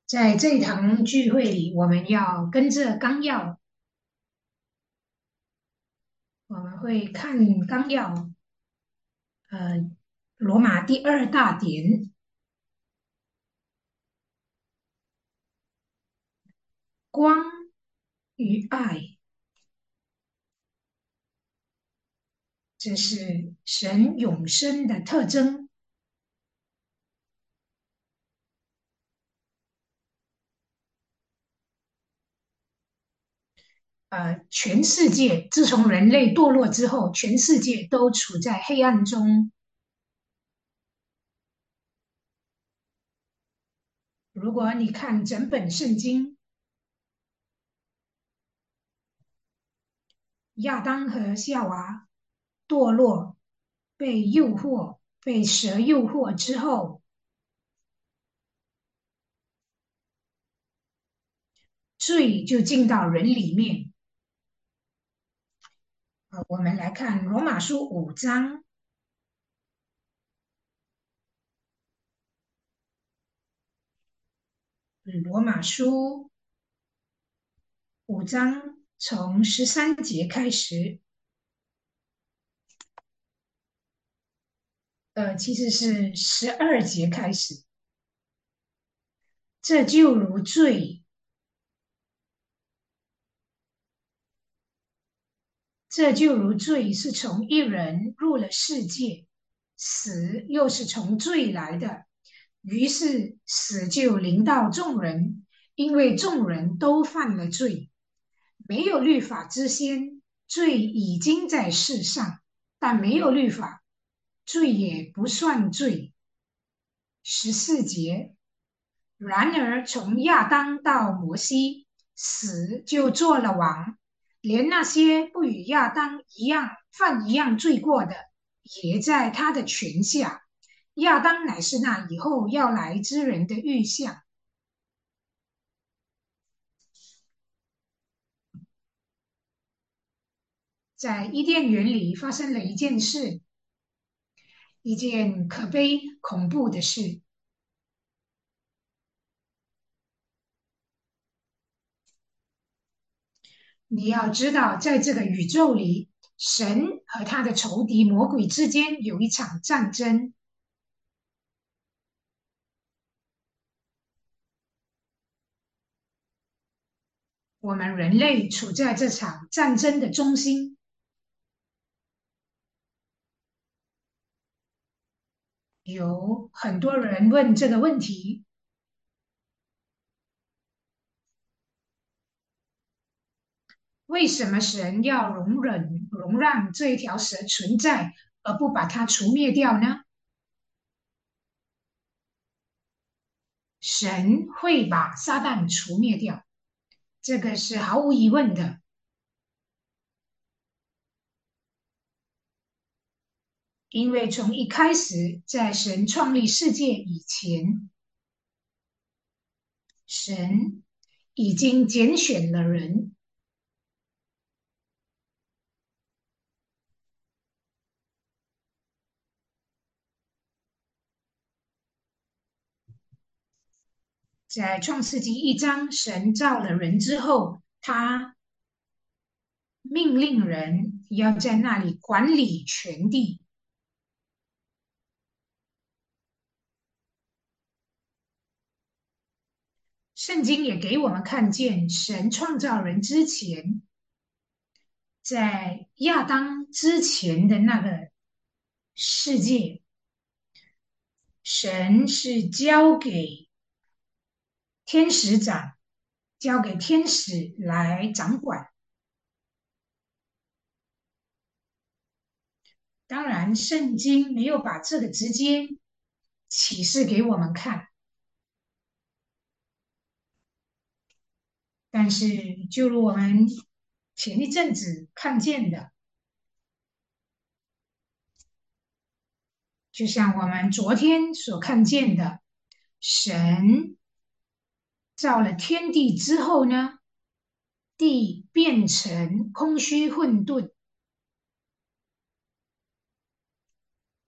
在这一堂聚会里，我们要跟着纲要，我们会看纲要，罗马第二大典，光与爱，这是神永生的特征。全世界自从人类堕落之后，全世界都处在黑暗中。如果你看整本圣经，亚当和夏娃堕落、被诱惑、被蛇诱惑之后，罪就进到人里面。我们来看罗马书5章，罗马书5章从13节开始，其实是12节开始。这就如罪，这就如罪是从一人入了世界，死又是从罪来的，于是死就临到众人，因为众人都犯了罪。没有律法之先，罪已经在世上，但没有律法，罪也不算罪。14节，然而从亚当到摩西，死就做了王，连那些不与亚当一样犯一样罪过的，也在他的权下。亚当乃是那以后要来之人的预像。在伊甸园里发生了一件事，一件可悲恐怖的事。你要知道，在这个宇宙里，神和他的仇敌魔鬼之间有一场战争。我们人类处在这场战争的中心。有很多人问这个问题：为什么神要容让这一条蛇存在，而不把它除灭掉呢？神会把撒旦除灭掉，这个是毫无疑问的。因为从一开始，在神创立世界以前，神已经拣选了人。在创世纪1章，神造了人之后，他命令人要在那里管理全地。圣经也给我们看见，神创造人之前，在亚当之前的那个世界，神是天使长，交给天使来掌管。当然，圣经没有把这个直接启示给我们看，但是就如我们前一阵子看见的，就像我们昨天所看见的，神造了天地之后呢，地变成空虚混沌，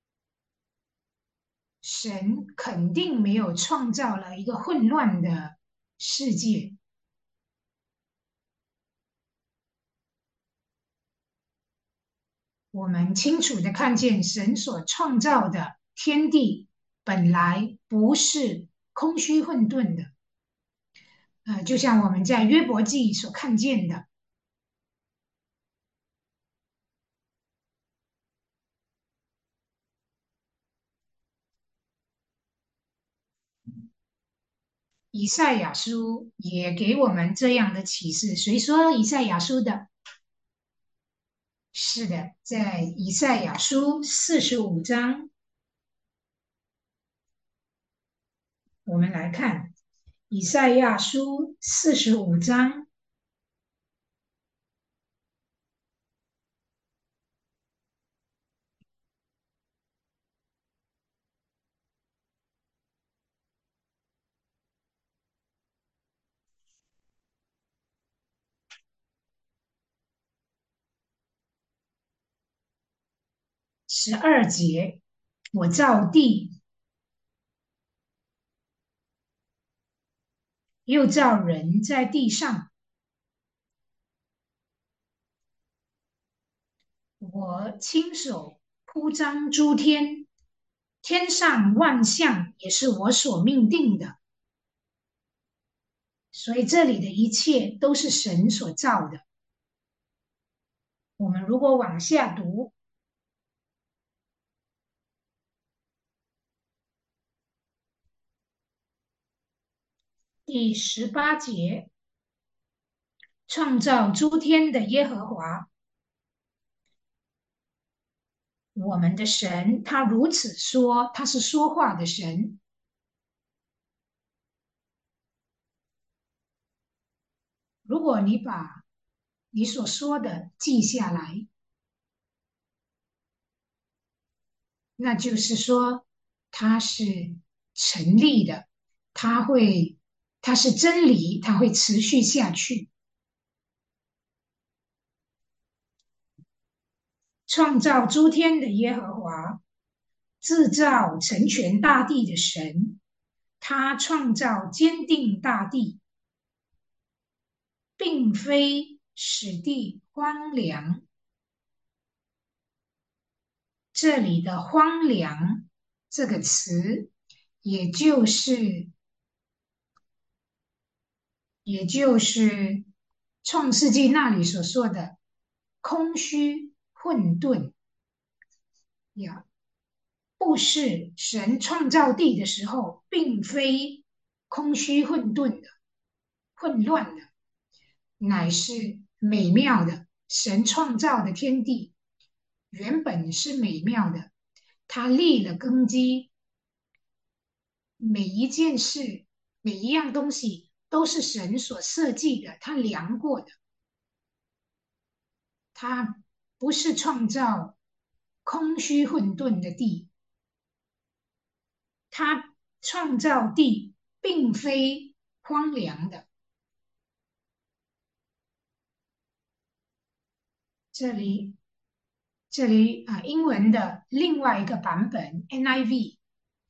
神肯定没有创造了一个混乱的世界。我们清楚的看见神所创造的天地本来不是空虚混沌的，就像我们在约伯记所看见的，以赛亚书也给我们这样的启示。谁说以赛亚书的？是的，在以赛亚书45章，我们来看以赛亚书45章12节：我造地，又造人在地上，我亲手铺张诸天，天上万象也是我所命定的。所以这里的一切都是神所造的。我们如果往下读，第18节，创造诸天的耶和华，我们的神，他如此说，他是说话的神。如果你把你所说的记下来，那就是说它是成立的，它会，它是真理，它会持续下去。创造诸天的耶和华，制造成全大地的神，他创造坚定大地，并非使地荒凉。这里的“荒凉”这个词，也就是也就是创世纪那里所说的空虚混沌呀，不是神创造地的时候，并非空虚混沌的、混乱的，乃是美妙的。神创造的天地原本是美妙的，他立了根基，每一件事、每一样东西都是神所设计的，他量过的。他不是创造空虚混沌的地，他创造地并非荒凉的。这里，英文的另外一个版本 NIV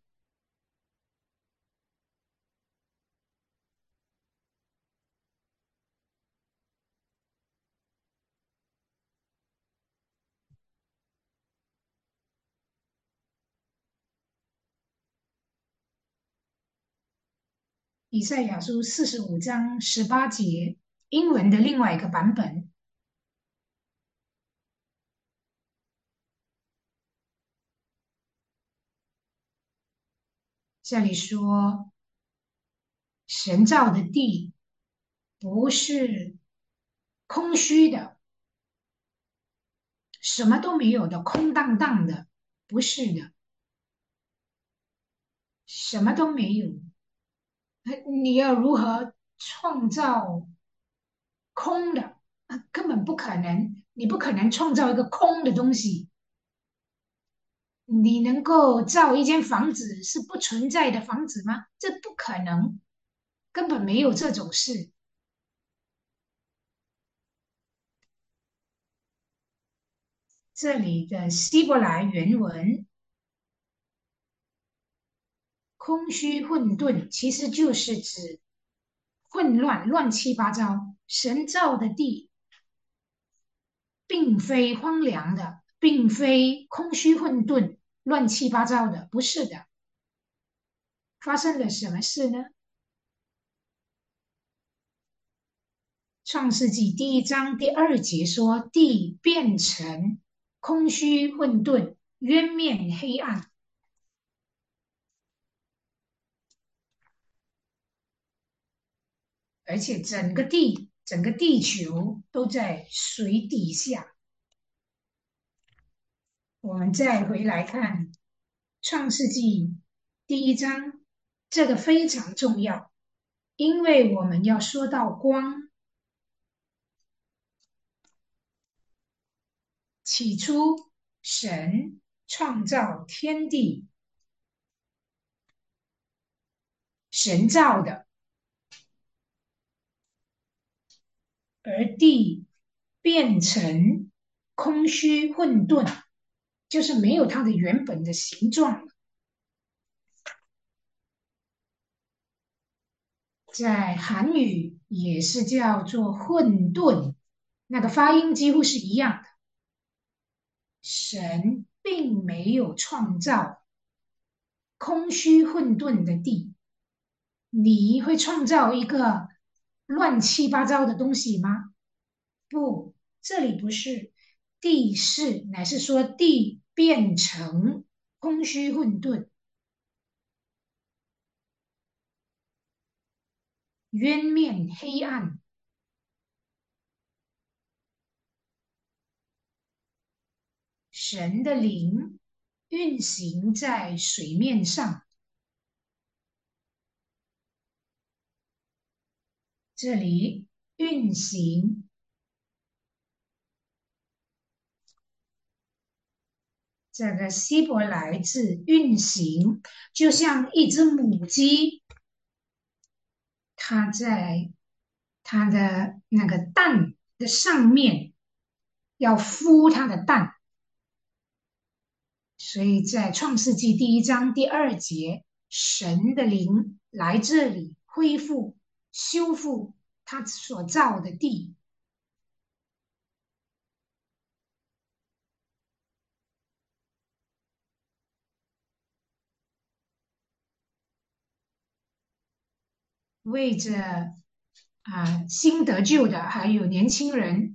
以赛亚书45章18节，英文的另外一个版本，这里说神造的地不是空虚的，什么都没有的，空荡荡的，不是的，什么都没有。你要如何创造空的？根本不可能，你不可能创造一个空的东西。你能够造一间房子是不存在的房子吗？这不可能，根本没有这种事。这里的希伯来原文空虚混沌，其实就是指混乱、乱七八糟。神造的地并非荒凉的，并非空虚混沌、乱七八糟的，不是的。发生了什么事呢？创世纪第1章第2节说：地变成空虚混沌，渊面黑暗，而且整个地球都在水底下。我们再回来看创世纪第1章，这个非常重要，因为我们要说到光。起初，神创造天地，神造的，而地变成空虚混沌，就是没有它的原本的形状了。在韩语也是叫做混沌，那个发音几乎是一样的。神并没有创造空虚混沌的地，你会创造一个乱七八糟的东西吗？不，这里不是地势，乃是说地变成空虚混沌，渊面黑暗。神的灵运行在水面上，这里运行这个希伯来字运行，就像一只母鸡，它在它的那个蛋的上面要孵它的蛋，所以在创世纪第1章第2节，神的灵来这里恢复、修复他所造的地。为着新得救的，还有年轻人，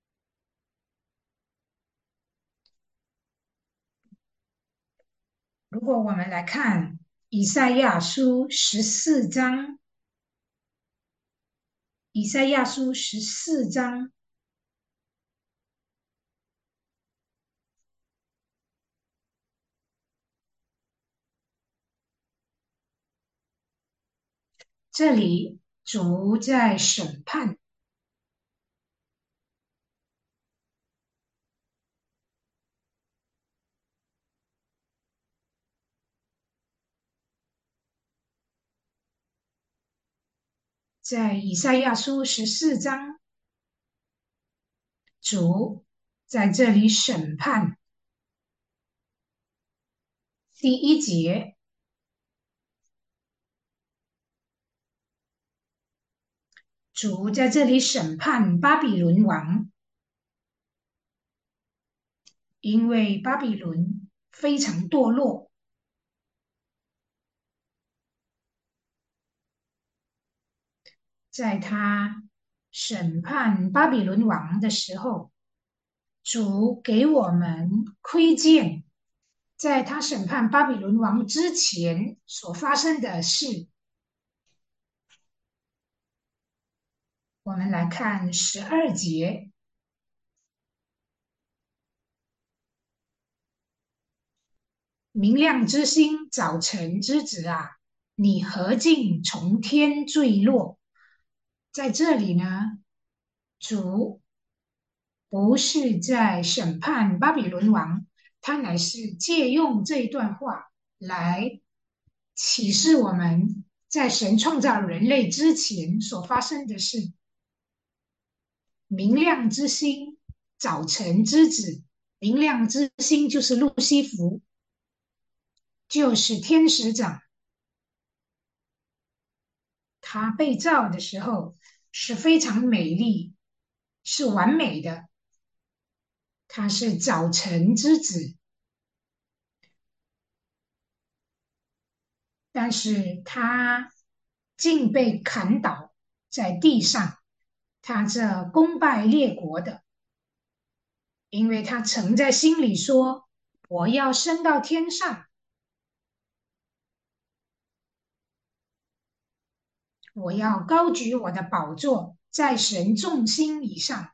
如果我们来看以赛亚书14章，以赛亚书14章这里主在审判，在以赛亚书14章，主在这里审判。第1节，主在这里审判巴比伦王，因为巴比伦非常堕落，在他审判巴比伦王的时候，主给我们窥见，在他审判巴比伦王之前所发生的事。我们来看12节，明亮之星，早晨之子啊，你何竟从天坠落？在这里呢，主不是在审判巴比伦王，他乃是借用这一段话来启示我们在神创造人类之前所发生的事。明亮之星，早晨之子，明亮之星就是路西弗，就是天使长， 她被造的时候是非常美丽，是完美的。她是早晨之子，但是她竟被砍倒在地上。她这功败列国的，因为她曾在心里说：“我要升到天上，我要高举我的宝座，在神众星以上。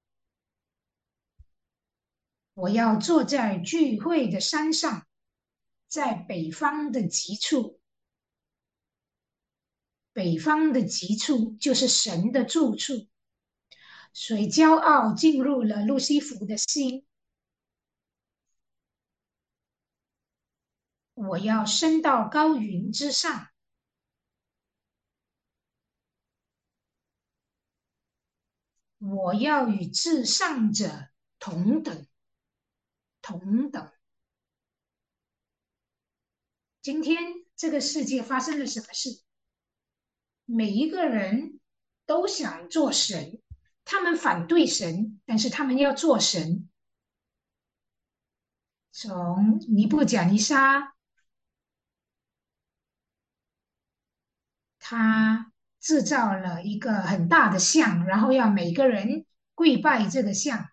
我要坐在聚会的山上，在北方的极处。北方的极处就是神的住处。所以骄傲进入了路西弗的心。我要升到高云之上，我要与至上者同等。同等。今天这个世界发生了什么事？每一个人都想做神，他们反对神，但是他们要做神。从尼布甲尼撒，他制造了一个很大的像，然后要每个人跪拜这个像。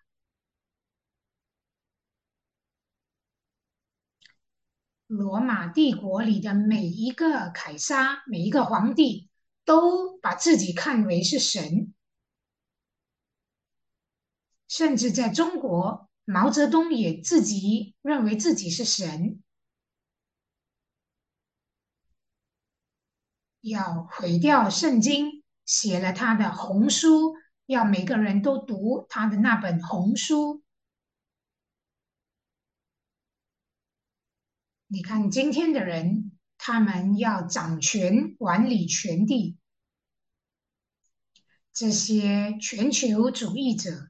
罗马帝国里的每一个凯撒，每一个皇帝，都把自己看为是神。甚至在中国，毛泽东也自己认为自己是神，要毁掉圣经，写了他的红书，要每个人都读他的那本红书。你看今天的人，他们要掌权管理全地，这些全球主义者，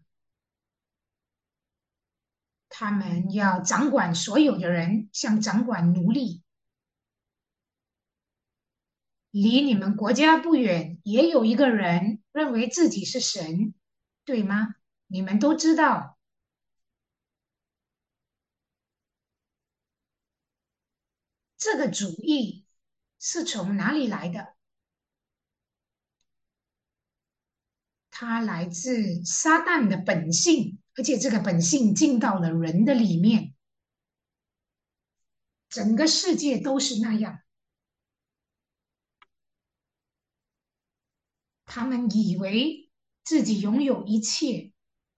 他们要掌管所有的人，像掌管奴隶。离你们国家不远，也有一个人认为自己是神，对吗？你们都知道，这个主义是从哪里来的？它来自撒旦的本性，而且这个本性进到了人的里面，整个世界都是那样。他们以为自己拥有一切，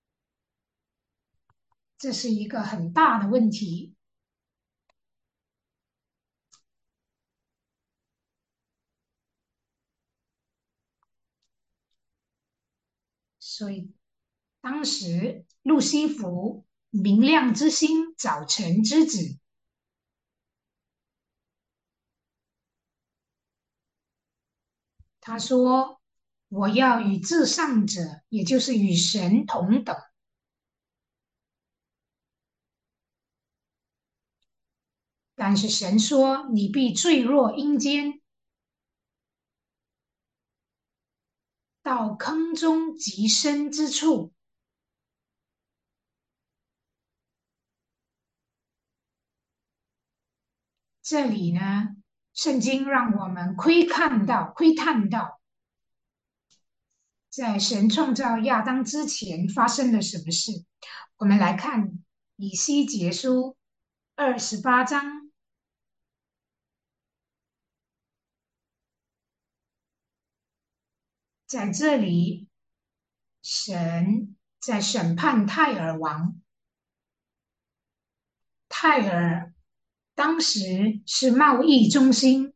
这是一个很大的问题。所以当时路西弗明亮之星，早晨之子，他说：“我要与至上者，也就是与神同等。”但是神说：“你必坠落阴间，到坑中极深之处。”这里呢，圣经让我们窥探到，在神创造亚当之前发生了什么事。我们来看以西结书28章，在这里，神在审判泰尔王。泰尔当时是贸易中心。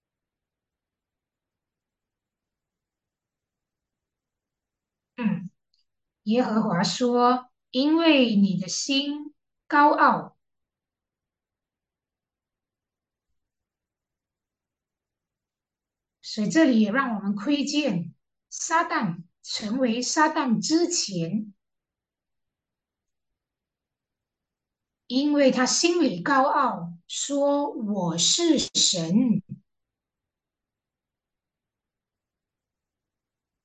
嗯，耶和华说：“因为你的心高傲。”所以这里也让我们窥见，撒旦成为撒旦之前，因为他心里高傲，说我是神，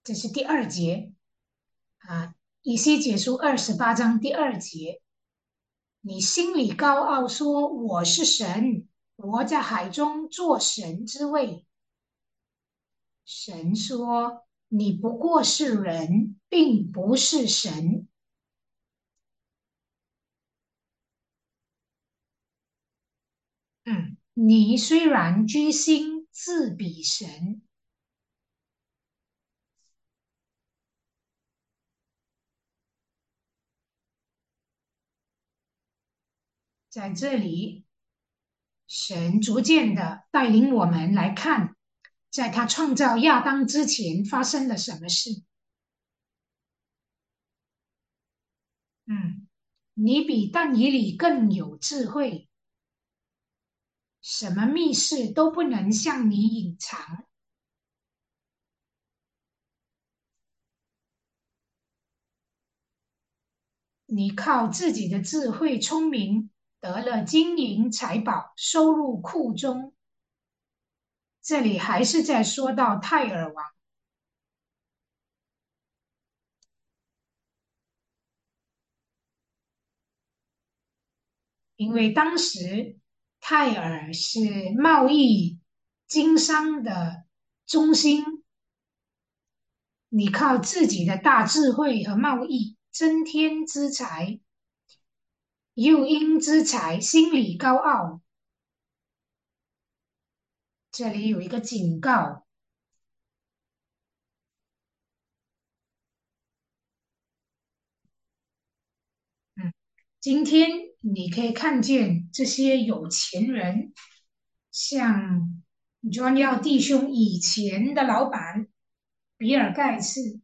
这是第二节啊。以西结书28章第二节，你心里高傲说我是神，我在海中做神之位。神说你不过是人，并不是神。你虽然居心自比神，在这里，神逐渐的带领我们来看，在他创造亚当之前发生了什么事。嗯，你比但以理更有智慧，什么密事都不能向你隐藏。你靠自己的智慧聪明，得了金银财宝，收入库中。这里还是在说到泰尔王，因为当时泰尔是贸易经商的中心，你靠自己的大智慧和贸易增添资财，又因资财心里高傲。这里有一个警告，嗯，今天你可以看见这些有钱人，像 John 耀弟兄以前的老板比尔盖茨，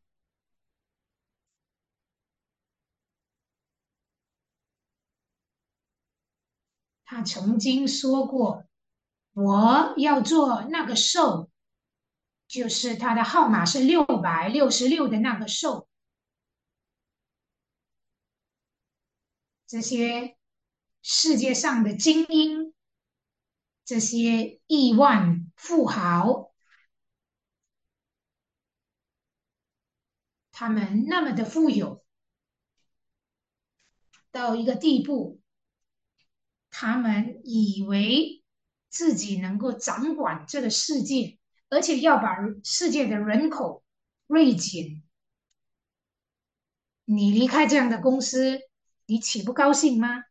他曾经说过：“我要做那个兽，就是他的号码是666的那个兽。”这些世界上的精英，这些亿万富豪，他们那么的富有，到一个地步，他们以为自己能够掌管这个世界，而且要把世界的人口锐减。你离开这样的公司，你岂不高兴吗？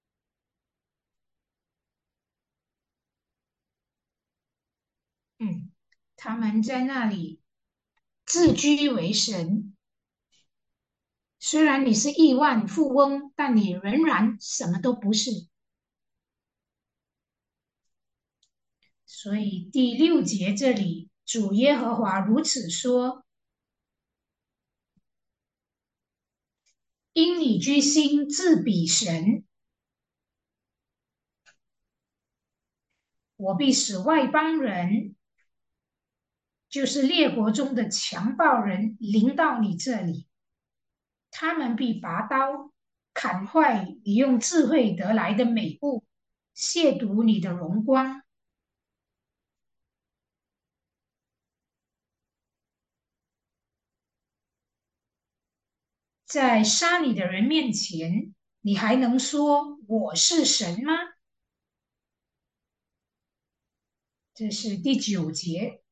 嗯，他们在那里自居为神。虽然你是亿万富翁，但你仍然什么都不是。所以第6节这里，主耶和华如此说：因你居心自比神，我必使外邦人，就是列国中的强暴人，临到你这里。他们必拔刀砍坏你用智慧得来的美物，亵渎你的荣光。在杀你的人面前，你还能说我是神吗？这是第9节。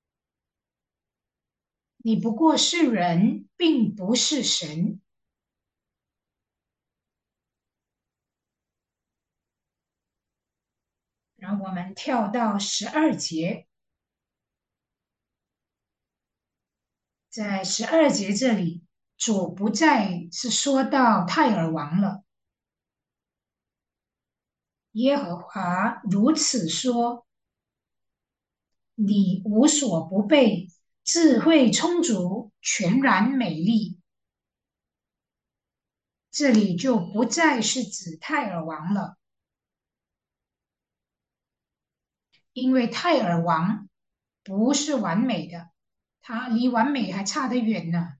你不过是人，并不是神。然后我们跳到12节，在12节这里，主不再是说到泰尔王了。耶和华如此说：你无所不备，智慧充足，全然美丽。这里就不再是指泰尔王了，因为泰尔王不是完美的，他离完美还差得远呢。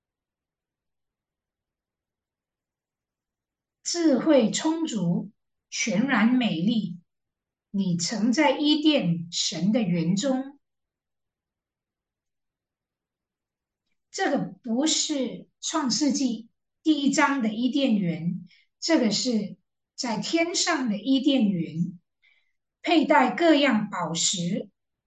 智慧充足，全然美丽。你曾在伊甸神的园中， 这个不是创世纪第一章的伊甸园，这个是在天上的伊甸园，佩戴各样宝石、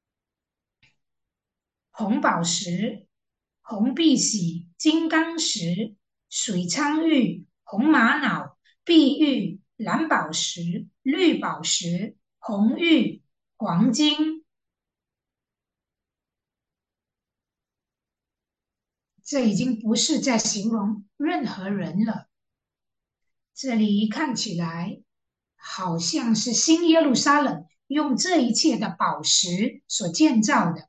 红宝石、红碧玺、金刚石、水苍玉、红玛瑙、碧玉、蓝宝石、绿宝石、红玉、黄金。这已经不是在形容任何人了。这里看起来好像是新耶路撒冷用这一切的宝石所建造的，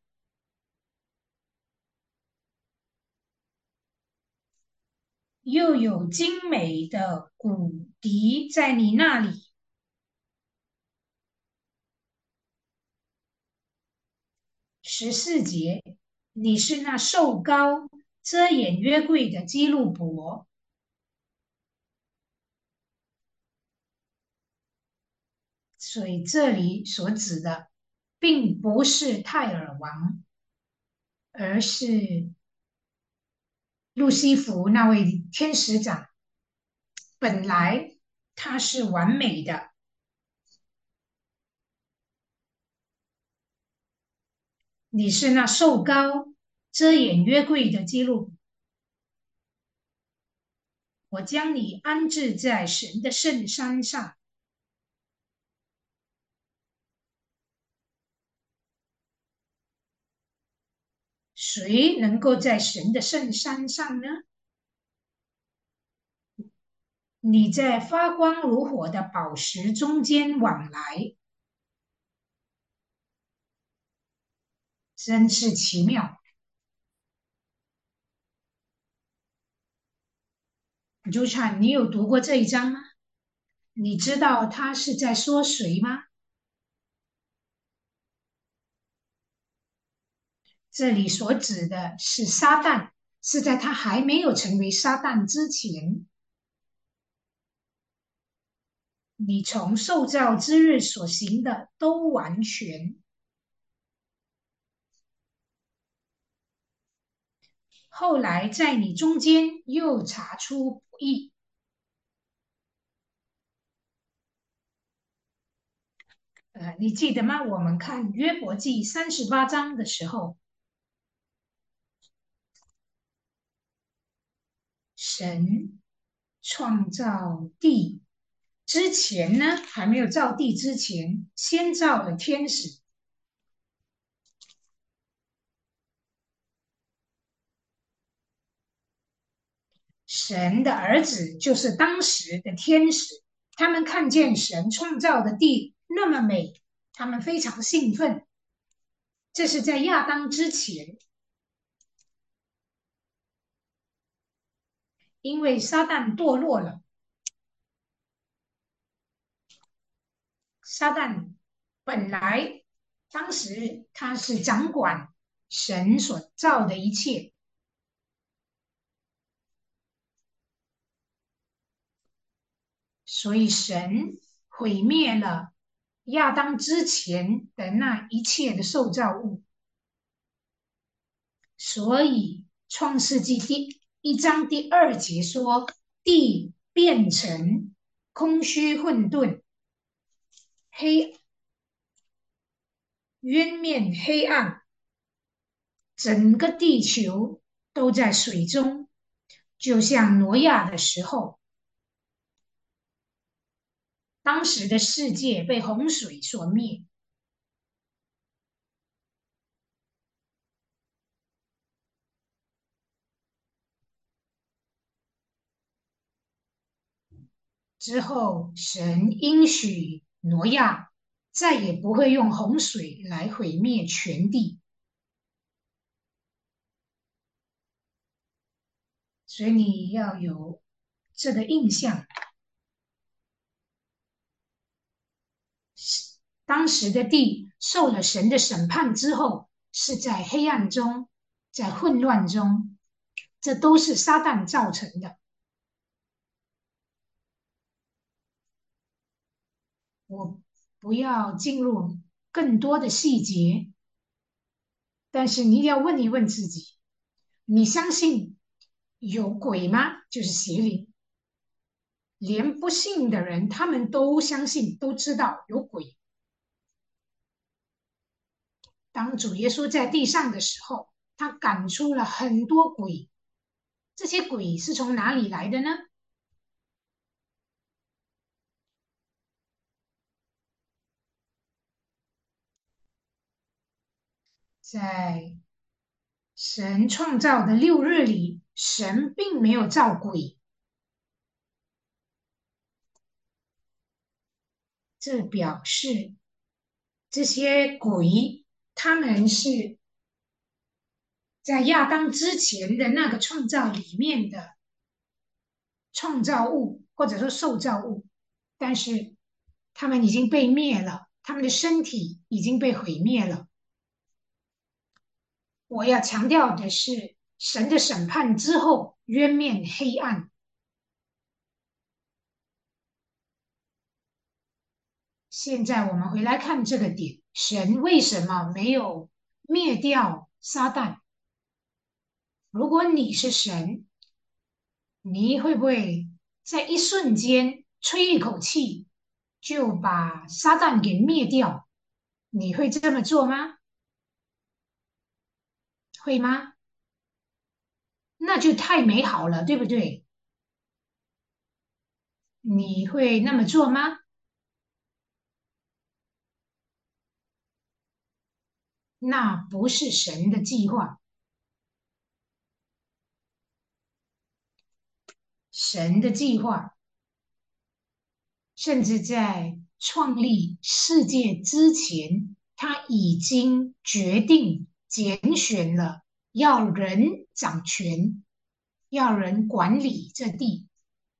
又有精美的骨笛在你那里。14节，你是那瘦高、遮掩约柜的基路伯，所以这里所指的并不是泰尔王，而是路西弗那位天使长。本来他是完美的，你是那瘦高、遮掩约柜的基路伯，我将你安置在神的圣山上。谁能够在神的圣山上呢？你在发光如火的宝石中间往来，真是奇妙。朱灿，你有读过这一章吗？你知道他是在说谁吗？这里所指的是撒旦，是在他还没有成为撒旦之前，你从受造之日所行的都完全。后来在你中间又查出不义。你记得吗？我们看约伯记38章的时候，神创造地之前呢，还没有造地之前，先造了天使。神的儿子就是当时的天使，他们看见神创造的地那么美，他们非常兴奋。这是在亚当之前，因为撒旦堕落了，撒旦本来当时他是掌管神所造的一切，所以神毁灭了亚当之前的那一切的受造物。所以创世纪第1章第2节说，地变成空虚混沌，黑渊面黑暗，整个地球都在水中，就像挪亚的时候，当时的世界被洪水所灭。之后，神应许挪亚再也不会用洪水来毁灭全地，所以你要有这个印象。当时的地受了神的审判之后，是在黑暗中，在混乱中，这都是撒旦造成的。我不要进入更多的细节，但是你要问一问自己： 你相信有鬼吗？就是邪灵。连不信的人，他们都相信，都知道有鬼。当主耶稣在地上的时候，他赶出了很多鬼。这些鬼是从哪里来的呢？在神创造的6日里，神并没有造鬼，这表示这些鬼他们是在亚当之前的那个创造里面的创造物，或者说受造物，但是他们已经被灭了，他们的身体已经被毁灭了。我要强调的是，神的审判之后，渊面黑暗。现在我们回来看这个点，神为什么没有灭掉撒旦？如果你是神，你会不会在一瞬间吹一口气就把撒旦给灭掉？你会这么做吗？会吗？那就太美好了，对不对？你会那么做吗？那不是神的计划。神的计划甚至在创立世界之前，他已经决定拣选了要人掌权，要人管理这地。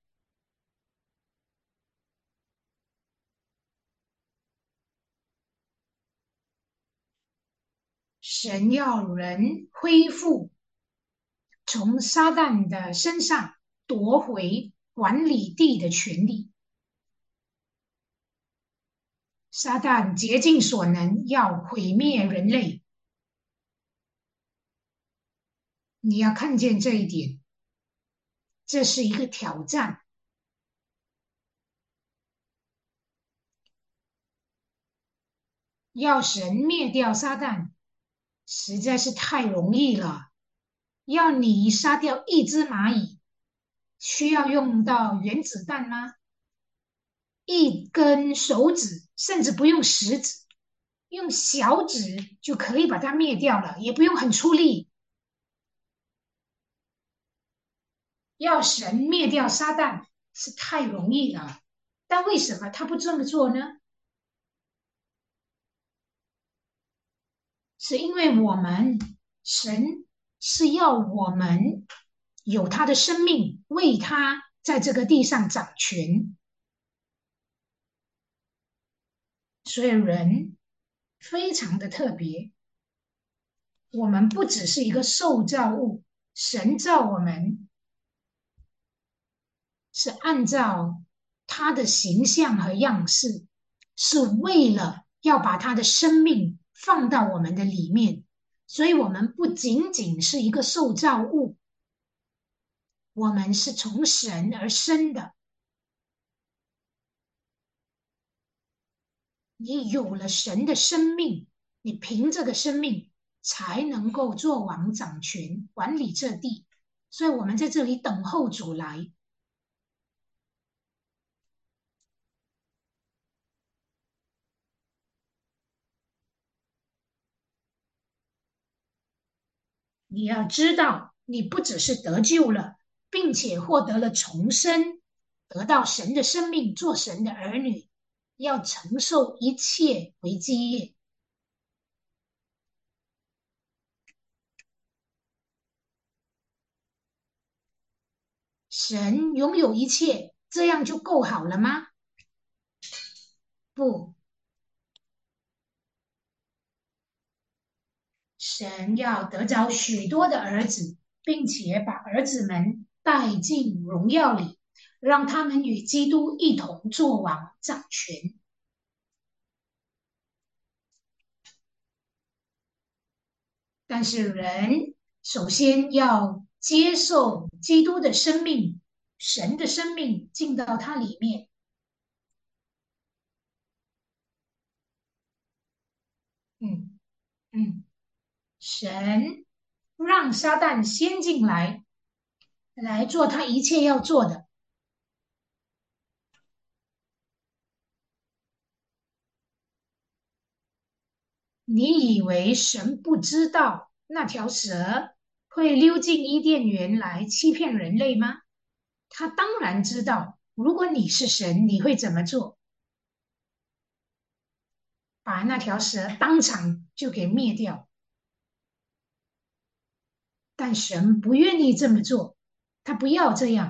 神要人恢复从撒旦的身上夺回管理地的权利。撒旦竭尽所能要毁灭人类，你要看见这一点，这是一个挑战。要神灭掉撒旦，实在是太容易了。要你杀掉一只蚂蚁，需要用到原子弹吗？一根手指，甚至不用食指，用小指就可以把它灭掉了，也不用很出力。要神灭掉撒旦是太容易了，但为什么他不这么做呢？是因为神是要我们有他的生命，为他在这个地上掌权。所以人非常的特别，我们不只是一个受造物，神造我们是按照他的形象和样式，是为了要把他的生命放到我们的里面。所以，我们不仅仅是一个受造物，我们是从神而生的。你有了神的生命，你凭这个生命才能够做王掌权，管理这地。所以我们在这里等候主来。你要知道，你不只是得救了，并且获得了重生，得到神的生命，做神的儿女，要承受一切为基业。神拥有一切，这样就够好了吗？不，神要得着许多的儿子，并且把儿子们带进荣耀里，让他们与基督一同作王掌权。但是人首先要接受基督的生命，神的生命进到他里面。嗯嗯，神让撒旦先进来，来做他一切要做的。你以为神不知道那条蛇会溜进伊甸园来欺骗人类吗？他当然知道。如果你是神，你会怎么做？把那条蛇当场就给灭掉。但神不愿意这么做，他不要这样。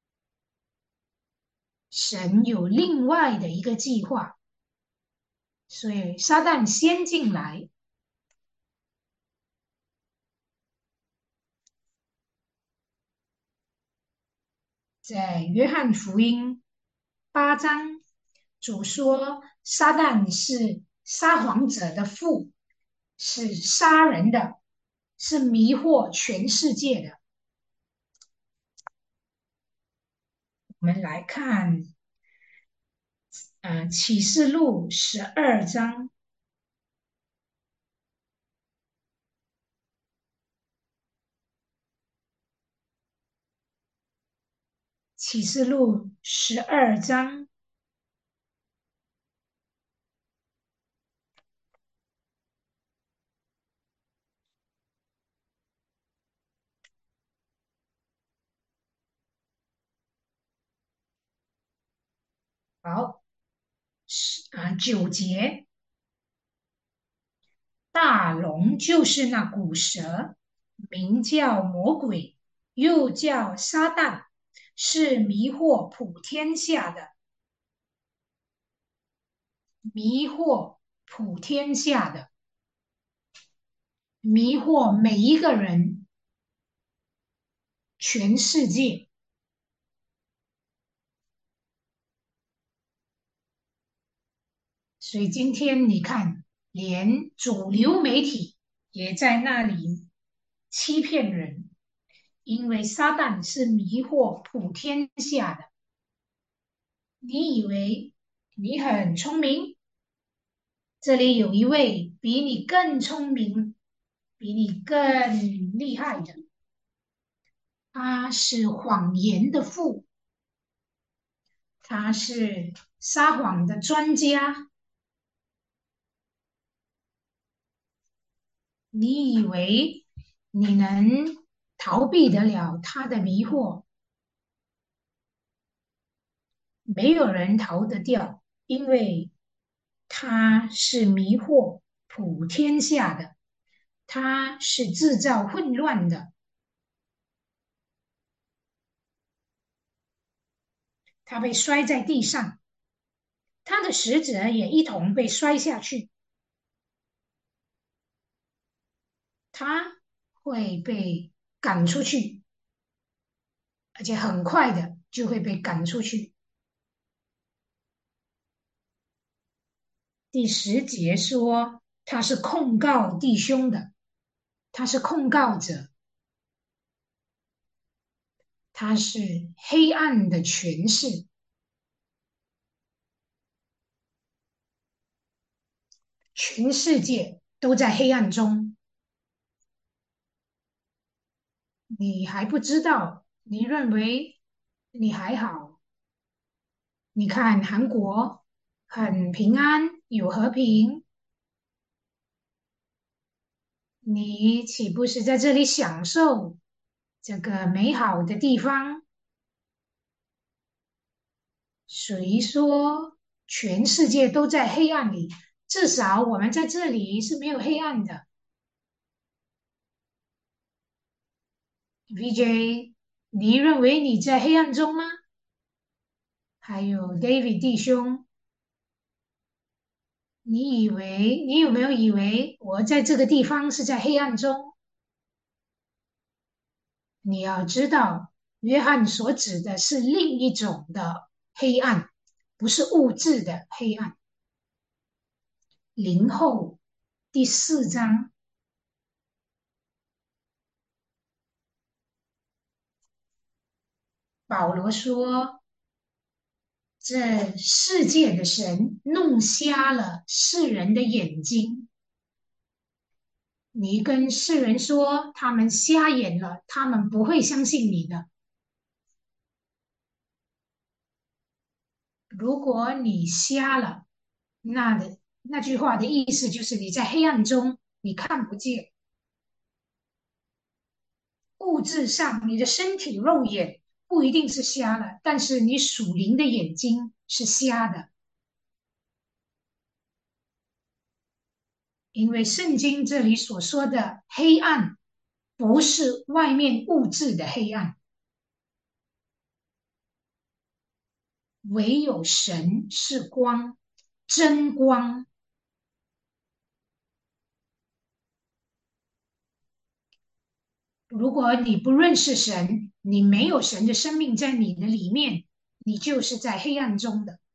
神有另外的一个计划，所以撒旦先进来。在约翰福音8章，主说撒旦是撒谎者的父，是杀人的，是迷惑全世界的。我们来看，启示录12章，启示录12章。好，9节，大龙就是那古蛇，名叫魔鬼，又叫撒旦，是迷惑普天下的，迷惑普天下的，迷惑每一个人，全世界。所以今天你看，连主流媒体也在那里欺骗人，因为撒旦是迷惑普天下的。你以为你很聪明，这里有一位比你更聪明、比你更厉害的，他是谎言的父，他是撒谎的专家。你以为你能逃避得了他的迷惑？没有人逃得掉，因为他是迷惑普天下的，他是制造混乱的。他被摔在地上，他的使者也一同被摔下去，他会被赶出去，而且很快的就会被赶出去。第10节说他是控告弟兄的，他是控告者，他是黑暗的权势，全世界都在黑暗中。你还不知道，你认为你还好。你看韩国很平安，有和平，你岂不是在这里享受这个美好的地方？谁说全世界都在黑暗里？至少我们在这里是没有黑暗的。VJ，你认为你在黑暗中吗？还有 David 弟兄，你有没有以为我在这个地方是在黑暗中？你要知道，约翰所指的是另一种的黑暗，不是物质的黑暗。林后第4章， 保罗说，这世界的神弄瞎了世人的眼睛。你跟世人说他们瞎眼了，他们不会相信你的。如果你瞎了，那句话的意思就是你在黑暗中你看不见，物质上你的身体肉眼不一定是瞎了，但是你属灵的眼睛是瞎的，因为圣经这里所说的黑暗不是外面物质的黑暗，唯有神是光，真光。如果你不认识神，你没有神的生命在你的里面，你就是在黑暗中的。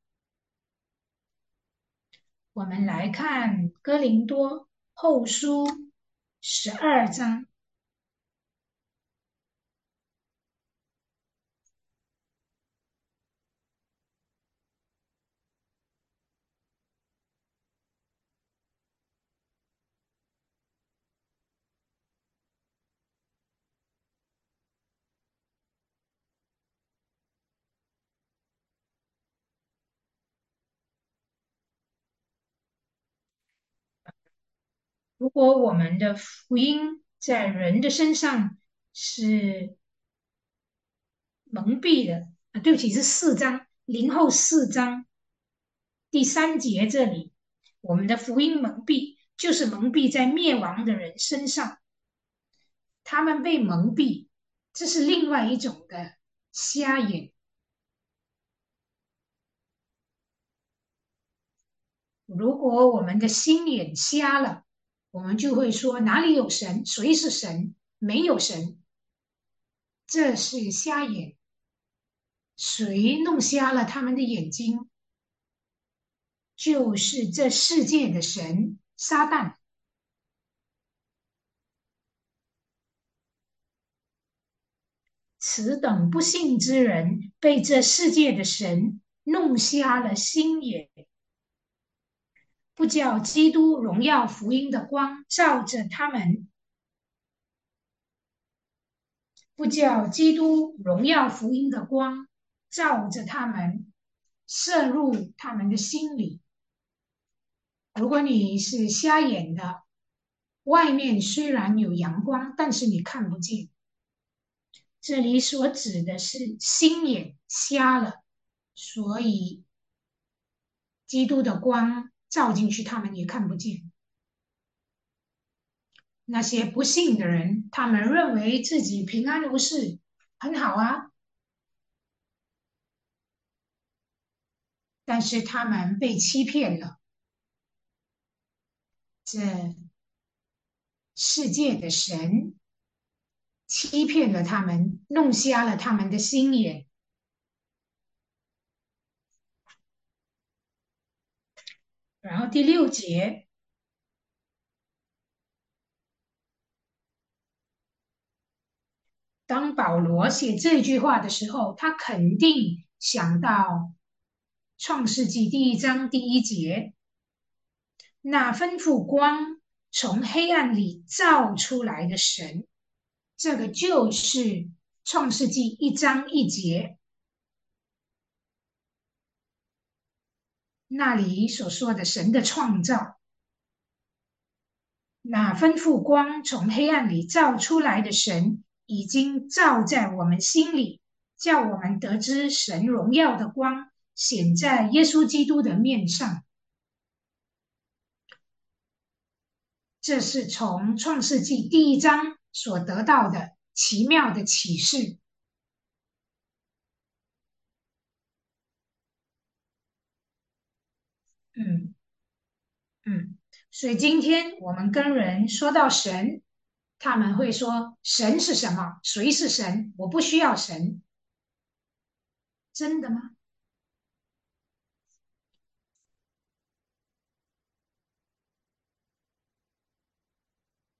我们来看哥林多后书12章。如果我们的福音在人的身上是蒙蔽的，对不起，是4章，林后4章第3节这里，我们的福音蒙蔽，就是蒙蔽在灭亡的人身上，他们被蒙蔽，这是另外一种的瞎眼。如果我们的心眼瞎了，我们就会说哪里有神？谁是神？没有神，这是瞎眼。谁弄瞎了他们的眼睛？就是这世界的神撒旦。此等不信之人，被这世界的神弄瞎了心眼，不叫基督荣耀福音的光照着他们，不叫基督荣耀福音的光照着他们，射入他们的心里。如果你是瞎眼的，外面虽然有阳光，但是你看不见。这里所指的是心眼瞎了，所以基督的光照进去，他们也看不见。那些不信的人，他们认为自己平安无事，很好啊，但是他们被欺骗了。这世界的神欺骗了他们，弄瞎了他们的心眼。然后第6节，当保罗写这句话的时候，他肯定想到创世纪第1章第1节，那吩咐光从黑暗里照出来的神，这个就是创世纪1章1节那里所说的神的创造。那吩咐光从黑暗里照出来的神，已经照在我们心里，叫我们得知神荣耀的光显在耶稣基督的面上。这是从创世纪第1章所得到的奇妙的启示。嗯嗯，所以今天我们跟人说到神，他们会说神是什么？谁是神？我不需要神。真的吗？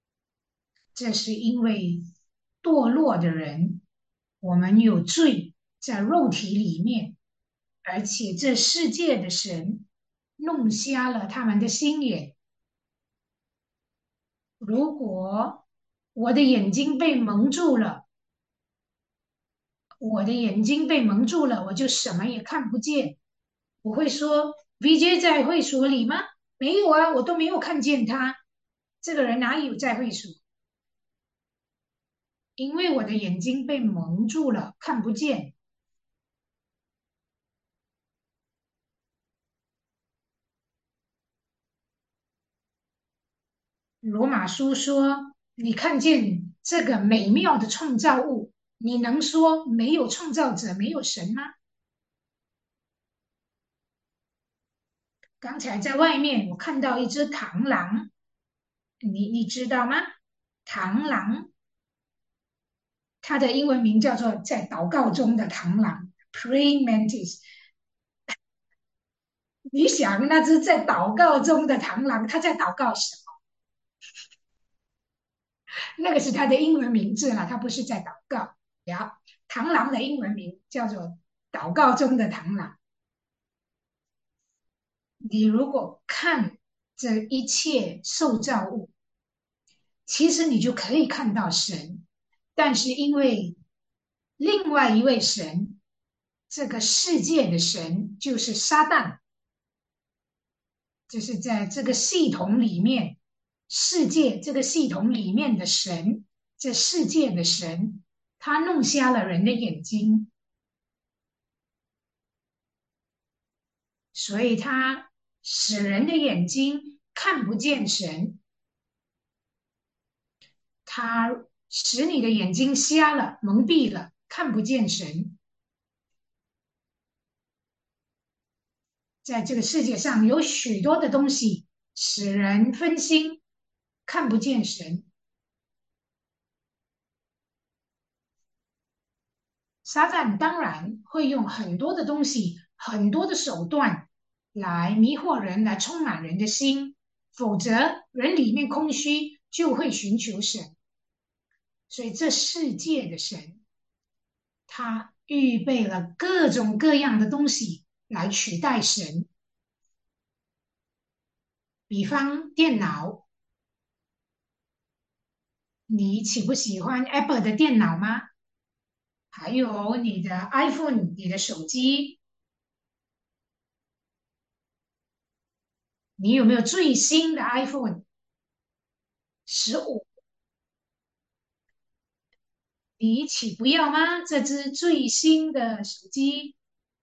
这是因为堕落的人，我们有罪， 在肉体里面，而且这世界的神弄瞎了他们的心眼。如果我的眼睛被蒙住了，我的眼睛被蒙住了，我就什么也看不见。我会说 VJ 在会所里吗？没有啊，我都没有看见他。这个人哪里有在会所？因为我的眼睛被蒙住了，看不见。罗马书说：“你看见这个美妙的创造物，你能说没有创造者，没有神吗？”刚才在外面我看到一只螳螂，你知道吗？螳螂它的英文名叫做在祷告中的螳螂 （praying mantis）。你想，那只在祷告中的螳螂，它在祷告什么？那个是它的英文名字了，它不是在祷告。呀，螳螂的英文名叫做祷告中的螳螂。你如果看这一切受造物，其实你就可以看到神，但是因为另外一位神，这个世界的神就是撒旦，就是在这个系统里面，世界这个系统里面的神，这世界的神，他弄瞎了人的眼睛，所以他使人的眼睛看不见神，他使你的眼睛瞎了、蒙蔽了，看不见神。在这个世界上有许多的东西使人分心，看不见神。撒旦当然会用很多的东西、很多的手段来迷惑人，来充满人的心，否则人里面空虚，就会寻求神。所以这世界的神，他预备了各种各样的东西来取代神，比方电脑，你喜不喜欢 Apple 的电脑吗？还有你的 iPhone，你的手机，你有没有最新的 iPhone 15？你岂不要吗？这只最新的手机，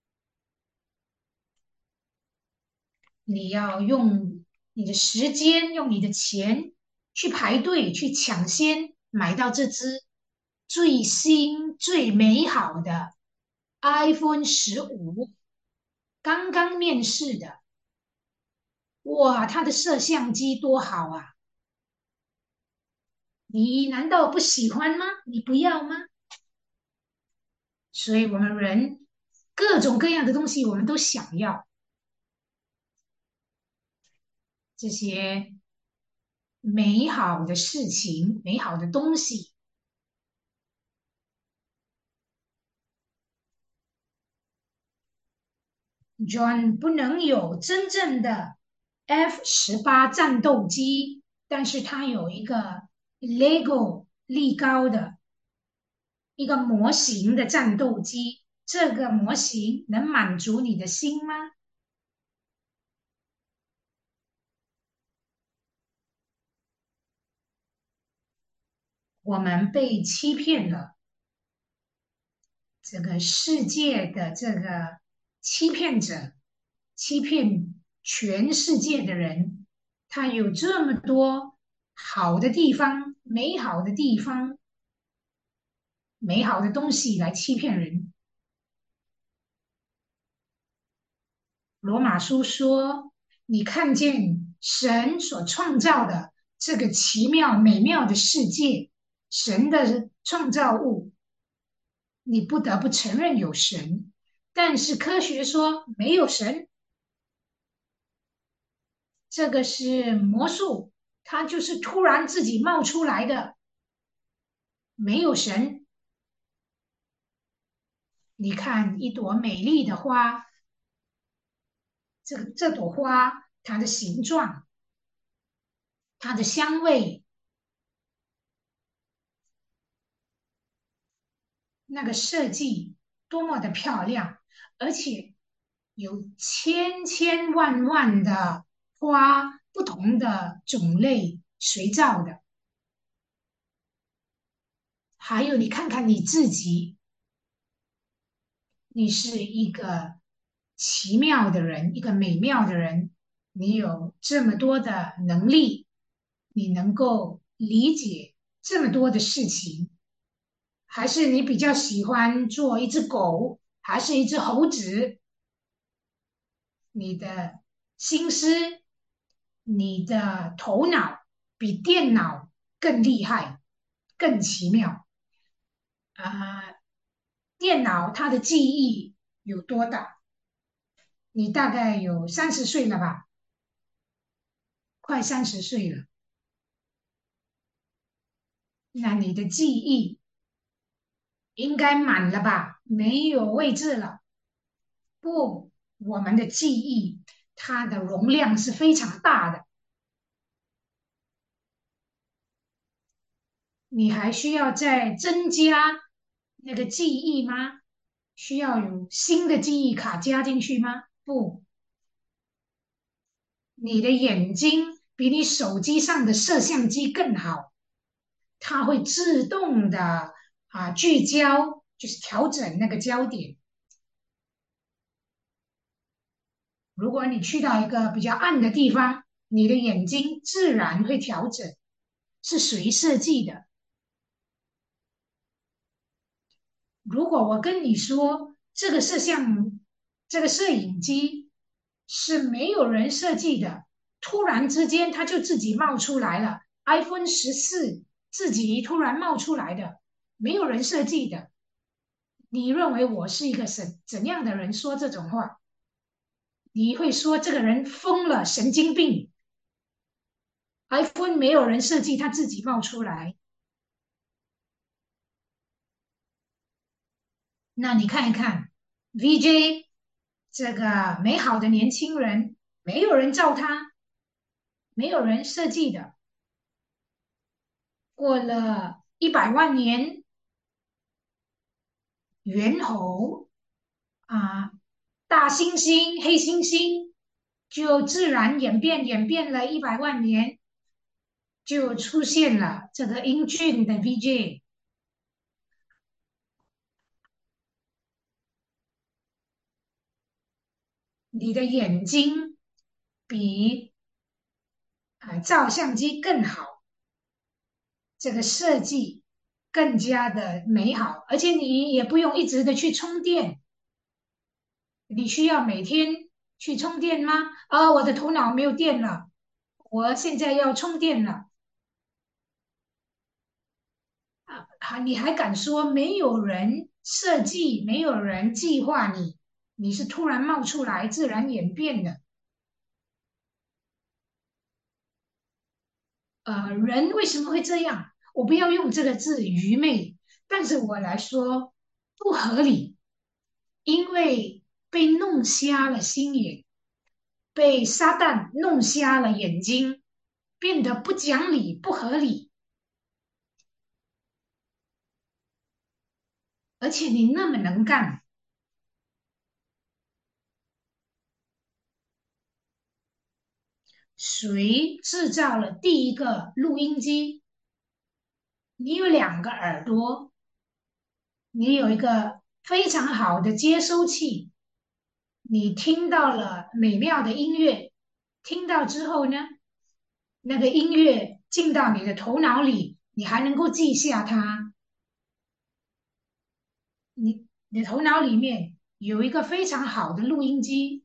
你要用你的时间，用你的钱去排队，去抢先买到这只最新、最美好的 iPhone 15，刚刚面世的。哇，它的摄像机多好啊！你难道不喜欢吗？你不要吗？所以，我们人各种各样的东西，我们都想要这些美好的事情、美好的东西。John 不能有真正的 F18战斗机，但是它有一个 Lego 力高的一个模型的战斗机。这个模型能满足你的心吗？我们被欺骗了。这个世界的这个欺骗者，欺骗全世界的人，他有这么多好的地方、美好的地方、美好的东西来欺骗人。罗马书说：“你看见神所创造的这个奇妙美妙的世界，神的创造物，你不得不承认有神。但是科学说没有神，这个是魔术，它就是突然自己冒出来的，没有神。 你看一朵美丽的花，这朵花它的形状、它的香味、那个设计多么的漂亮，而且有千千万万的花，不同的种类谁造的？还有你看看你自己，你是一个奇妙的人，一个美妙的人，你有这么多的能力，你能够理解这么多的事情，还是你比较喜欢做一只狗，还是一只猴子？你的心思，你的头脑比电脑更厉害，更奇妙啊！电脑它的记忆有多大？你大概有30岁了吧？快30岁了，那你的记忆应该满了吧？没有位置了。不，我们的记忆它的容量是非常大的，你还需要再增加那个记忆吗？需要有新的记忆卡加进去吗？不，你的眼睛比你手机上的摄像机更好，它会自动的聚焦，就是调整那个焦点。如果你去到一个比较暗的地方，你的眼睛自然会调整。是谁设计的？如果我跟你说这个摄影机是没有人设计的，突然之间它就自己冒出来了，iPhone 14自己突然冒出来的，没有人设计的，你认为我是一个怎样的人说这种话？你会说这个人疯了，神经病？iPhone 没有人设计，它自己冒出来。那你看一看 VJ 这个美好的年轻人，没有人造他，没有人设计的。过了100万年，猿猴啊，大猩猩、黑猩猩就自然演变了100万年，就出现了这个英俊的 VJ。你的眼睛比照相机更好，这个设计更加的美好，而且你也不用一直的去充电。你需要每天去充电吗？我的头脑没有电了，我现在要充电了。你还敢说没有人设计，没有人计划你，你是突然冒出来，自然演变的？人为什么会这样？我不要用这个字愚昧，但是我来说不合理，因为被弄瞎了心眼，被撒旦弄瞎了眼睛，变得不讲理、不合理。而且你那么能干，谁制造了第一个录音机？你有2个耳朵，你有一个非常好的接收器，你听到了美妙的音乐，听到之后呢，那个音乐进到你的头脑里，你还能够记下它。你的头脑里面有一个非常好的录音机。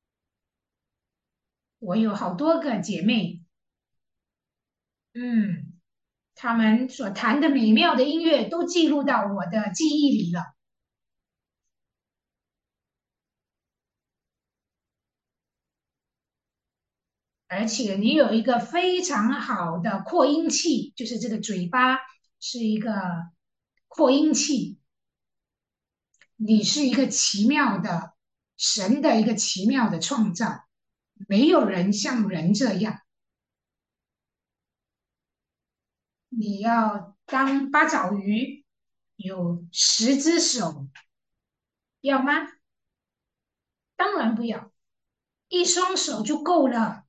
我有好多个姐妹，嗯，她们所弹的美妙的音乐都记录到我的记忆里了。而且你有一个非常好的扩音器，就是这个嘴巴是一个扩音器， 你是一个奇妙的神的一个奇妙的创造，没有人像人这样。你要当八爪鱼，有10只手，要吗？当然不要，一双手就够了。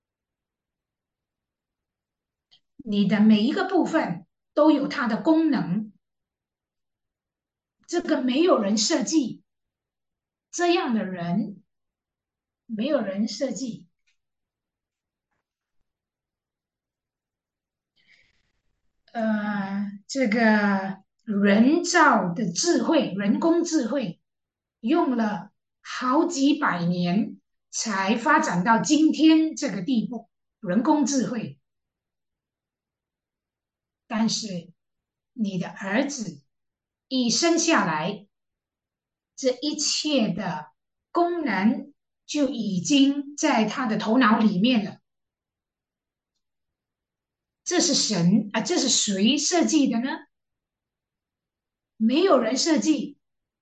你的每一个部分都有它的功能，这个没有人设计，这样的人没有人设计。这个人造的智慧，人工智慧，用了好几百年才发展到今天这个地步。人工智慧，但是你的儿子一生下来，这一切的功能就已经在他的头脑里面了。这是神啊，这是谁设计的呢？没有人设计。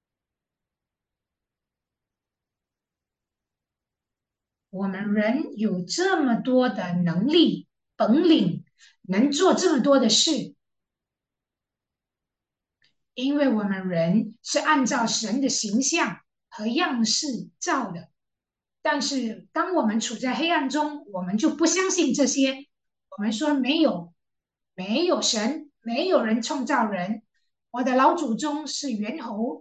我们人有这么多的能力、本领，能做这么多的事，因为我们人是按照神的形象和样式造的。但是，当我们处在黑暗中，我们就不相信这些。我们说没有神，没有人创造人。我的老祖宗是猿猴，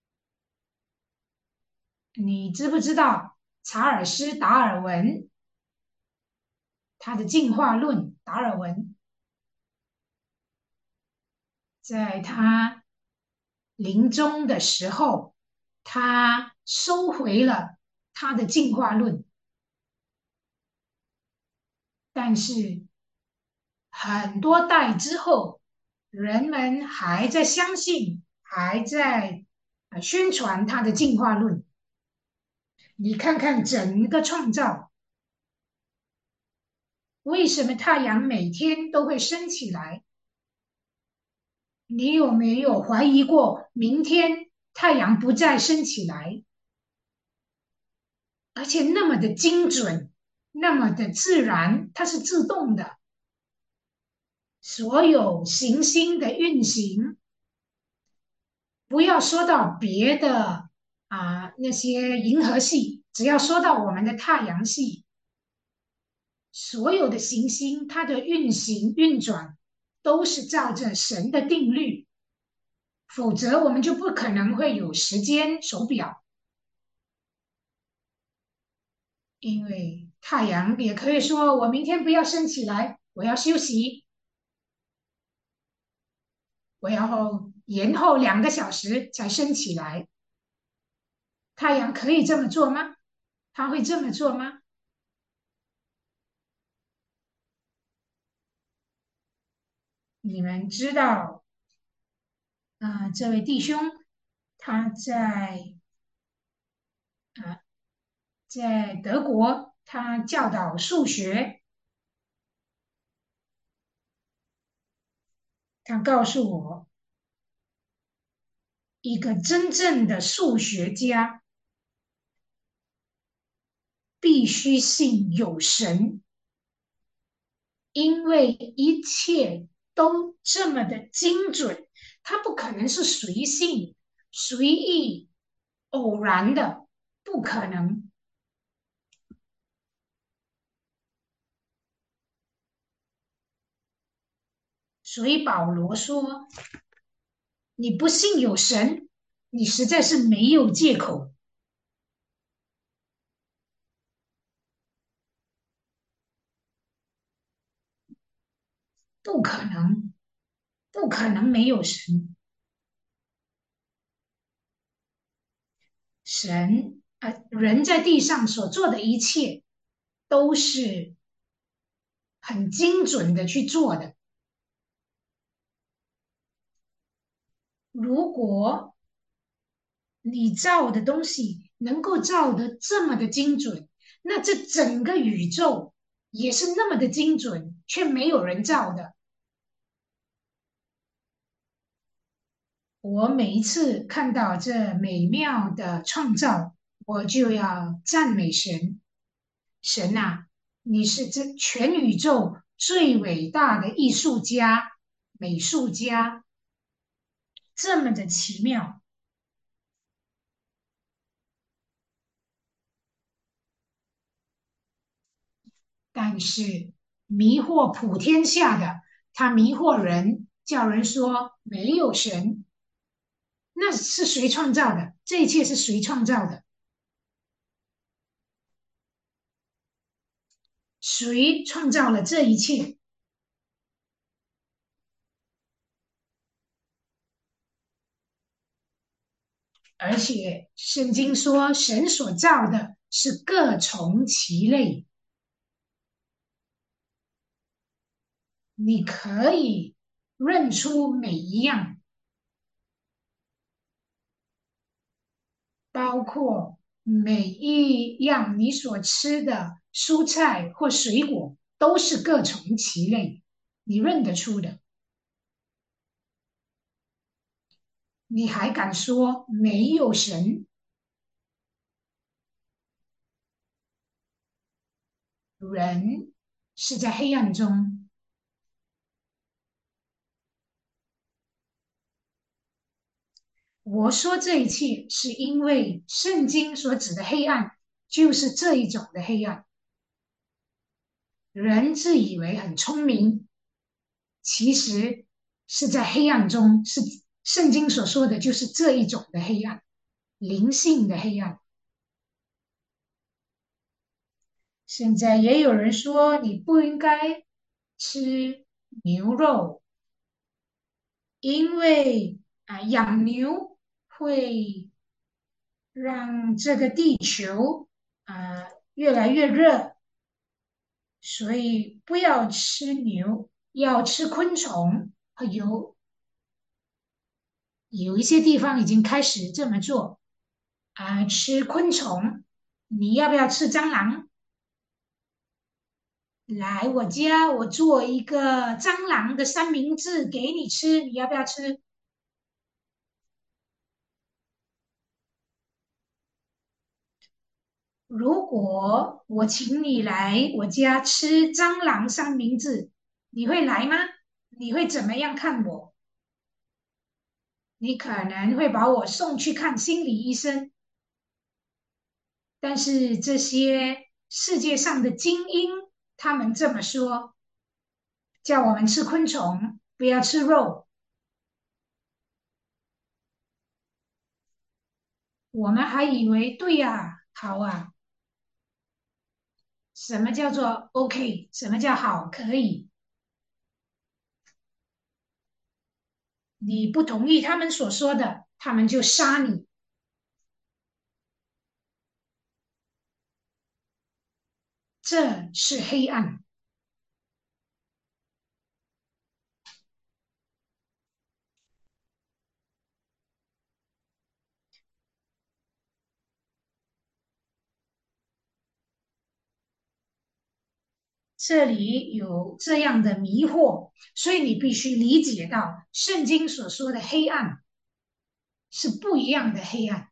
你知不知道查尔斯·达尔文他的进化论？达尔文在他临终的时候，他收回了他的进化论，但是很多代之后，人们还在相信，还在宣传他的进化论。你看看整个创造，为什么太阳每天都会升起来？你有没有怀疑过，明天太阳不再升起来？而且那么的精准，那么的自然，它是自动的。所有行星的运行，不要说到别的那些银河系，只要说到我们的太阳系，所有的行星它的运行运转都是照着神的定律，否则我们就不可能会有时间手表，因为太阳也可以说我明天不要升起来，我要休息，我要延后2个小时才升起来。太阳可以这么做吗？它会这么做吗？你们知道这位弟兄他啊在德国，他教导数学，他告诉我，一个真正的数学家必须信有神，因为一切都这么的精准，它不可能是随性、随意、偶然的，不可能。所以保罗说：“你不信有神，你实在是没有借口，不可能，不可能没有神。神人在地上所做的一切都是很精准的去做的。如果你造的东西能够造得这么的精准，那这整个宇宙也是那么的精准，却没有人造的。 我每一次看到这美妙的创造，我就要赞美神。神啊，你是这全宇宙最伟大的艺术家、美术家，这么的奇妙。但是迷惑普天下的，他迷惑人，叫人说没有神，那是谁创造的？这一切是谁创造的？谁创造了这一切？而且圣经说，神所造的是各从其类，你可以认出每一样，包括每一样你所吃的蔬菜或水果都是各从其类，你认得出的。你还敢说没有神？人是在黑暗中。我说这一切是因为圣经所指的黑暗就是这一种的黑暗。人自以为很聪明，其实是在黑暗中，是圣经所说的就是这一种的黑暗，灵性的黑暗。现在也有人说你不应该吃牛肉，因为养牛会让这个地球越来越热，所以不要吃牛，要吃昆虫。有一些地方已经开始这么做吃昆虫。你要不要吃蟑螂？来我家，我做一个蟑螂的三明治给你吃，你要不要吃？如果我请你来我家吃蟑螂三明治，你会来吗？你会怎么样看我？你可能会把我送去看心理医生，但是这些世界上的精英，他们这么说，叫我们吃昆虫，不要吃肉。我们还以为对呀，好啊。什么叫做 OK？什么叫好？可以？你不同意他们所说的，他们就杀你。这是黑暗。这里有这样的迷惑，所以你必须理解到，圣经所说的黑暗是不一样的黑暗。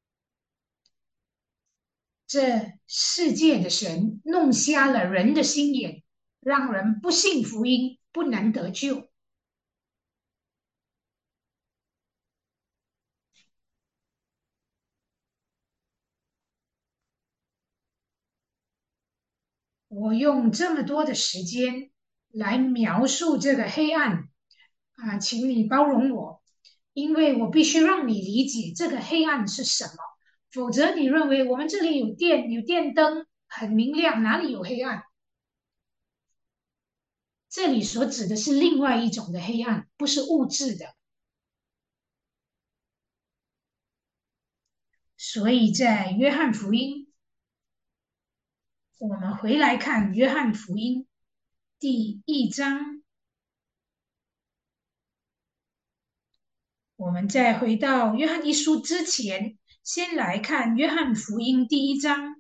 这世界的神弄瞎了人的心眼，让人不信福音，不能得救。我用这么多的时间来描述这个黑暗请你包容我，因为我必须让你理解这个黑暗是什么，否则你认为我们这里有电，有电灯，很明亮，哪里有黑暗？这里所指的是另外一种的黑暗，不是物质的。所以在约翰福音，我们回来看约翰福音第一章，我们再回到约翰一书之前，先来看约翰福音第一章。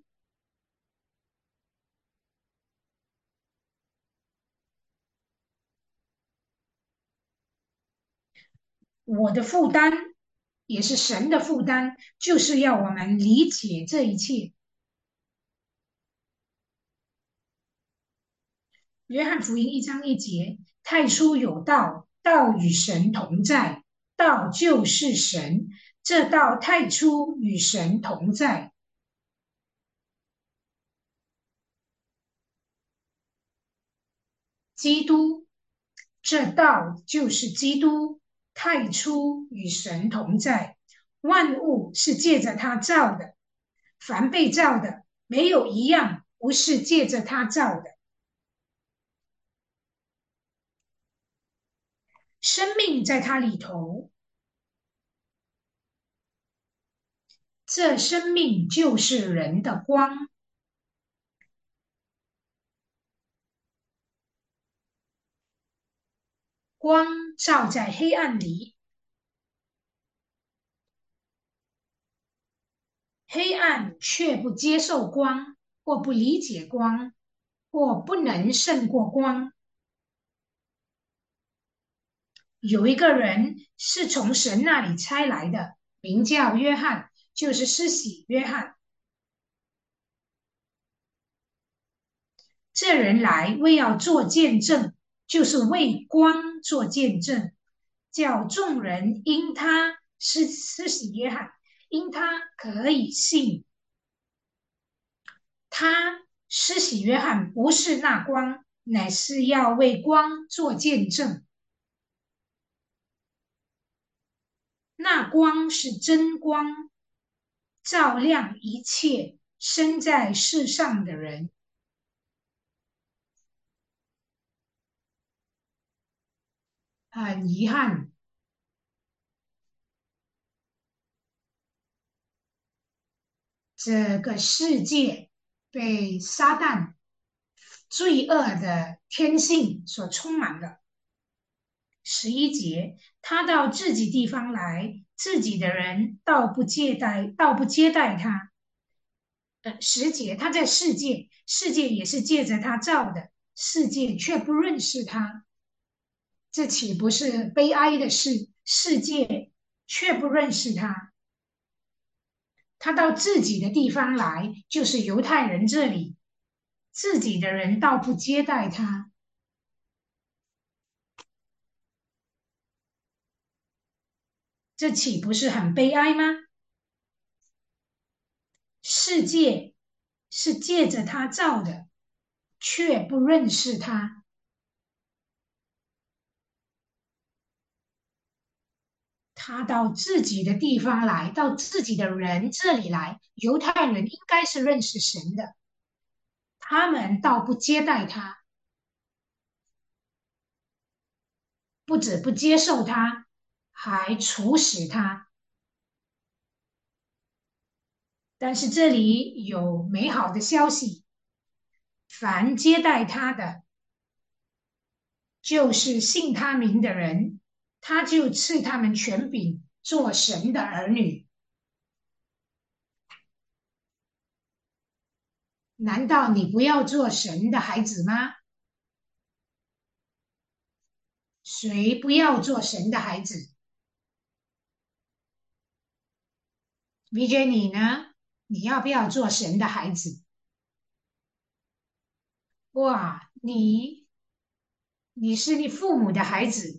我的负担也是神的负担，就是要我们理解这一切。约翰福音1章1节，太初有道，道与神同在，道就是神，这道太初与神同在。基督，这道就是基督，太初与神同在，万物是借着他造的，凡被造的，没有一样不是借着他造的。生命在他里头，这生命就是人的光，光照在黑暗里，黑暗却不接受光，或不理解光，或不能胜过光。有一个人是从神那里差来的，名叫约翰，就是施洗约翰。这人来为要做见证，就是为光做见证，叫众人因他施洗约翰，因他可以信。他施洗约翰不是那光，乃是要为光做见证。那光是真光，照亮一切生在世上的人。很遗憾，这个世界被撒旦罪恶的天性所充满了。11节，他到自己地方来，自己的人倒不接待他。10节，他在世界，世界也是借着他造的，世界却不认识他，这岂不是悲哀的事？世界却不认识他，他到自己的地方来，就是犹太人这里，自己的人倒不接待他，这岂不是很悲哀吗？世界是借着他造的，却不认识他。他到自己的地方来，到自己的人这里来，犹太人应该是认识神的，他们倒不接待他，不止不接受他，还处死他。但是这里有美好的消息，凡接待他的，就是信他名的人，他就赐他们权柄，做神的儿女。难道你不要做神的孩子吗？谁不要做神的孩子？VJ，你呢？你要不要做神的孩子？哇，你是你父母的孩子，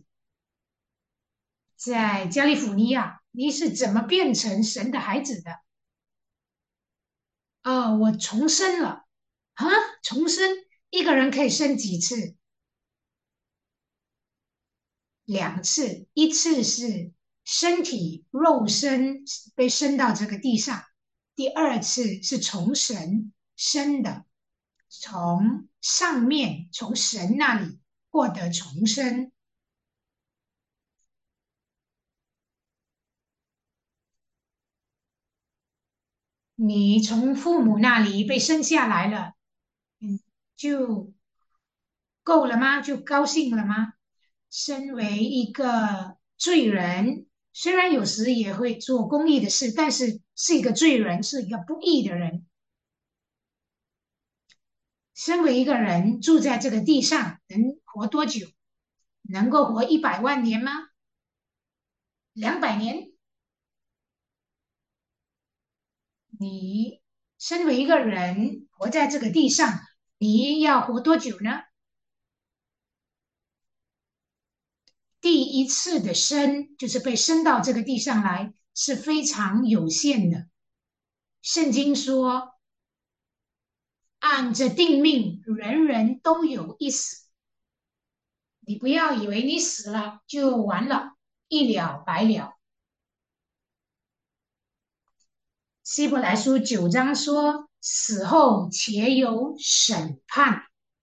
在加利福尼亚，你是怎么变成神的孩子的？我重生了啊！重生，一个人可以生几次？2次，一次是身体肉身被生到这个地上，第二次是从神生的，从上面从神那里获得重生。你从父母那里被生下来了，就够了吗？就高兴了吗？身为一个罪人，虽然有时也会做公益的事，但是是一个罪人，是一个不义的人。身为一个人住在这个地上，能活多久？能够活100万年吗？ 200年。你身为一个人活在这个地上，你要活多久呢？第一次的生就是被生到这个地上来是非常有限的。圣经说，按着定命，人人都有一死。你不要以为你死了就完了，一了百了。希伯来书9章说，死后且有审判。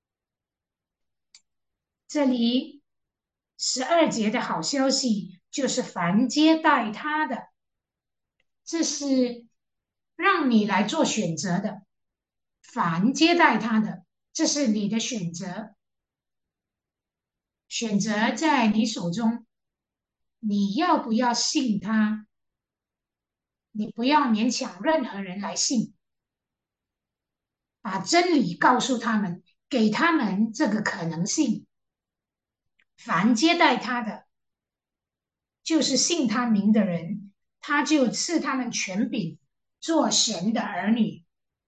这里12节的好消息就是凡接待他的，这是让你来做选择的。凡接待他的，这是你的选择，选择在你手中，你要不要信他？你不要勉强任何人来信，把真理告诉他们，给他们这个可能性。凡接待他的，就是信他名的人，他就赐他们权柄，做神的儿女。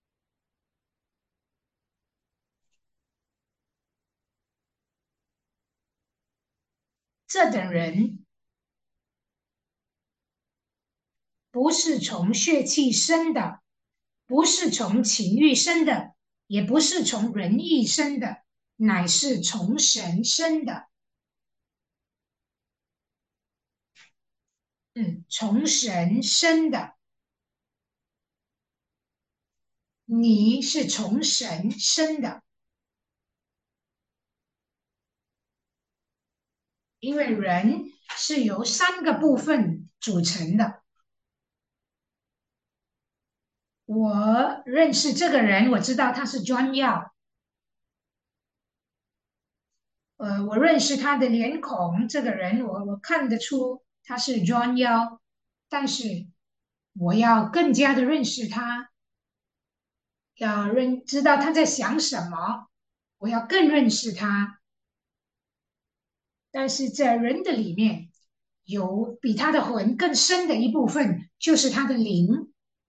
这等人不是从血气生的，不是从情欲生的，也不是从人意生的，乃是从神生的。从神生的，你是从神生的，因为人是由3个部分组成的。我认识这个人，我知道他是专要。我认识他的脸孔，这个人我看得出他是 John 妖，但是我要更加的认识他，要知道他在想什么，我要更认识他。但是在人的里面，有比他的魂更深的一部分，就是他的灵。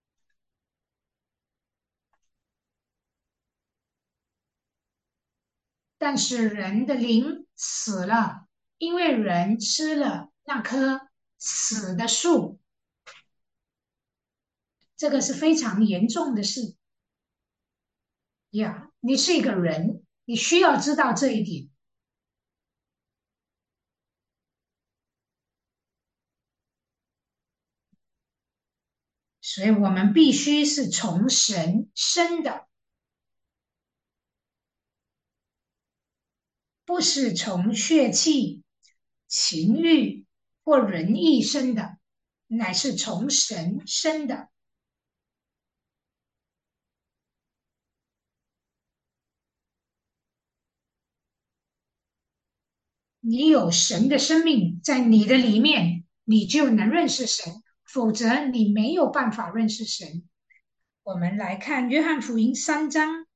但是人的灵死了，因为人吃了那棵死的树，这个是非常严重的事呀。你是一个人，你需要知道这一点。所以我们必须是从神生的，不是从血气、情欲或人意生的，乃是从神生的。你有神的生命在你的里面，你就能认识神，否则你没有办法认识神。我们来看约翰福音3章，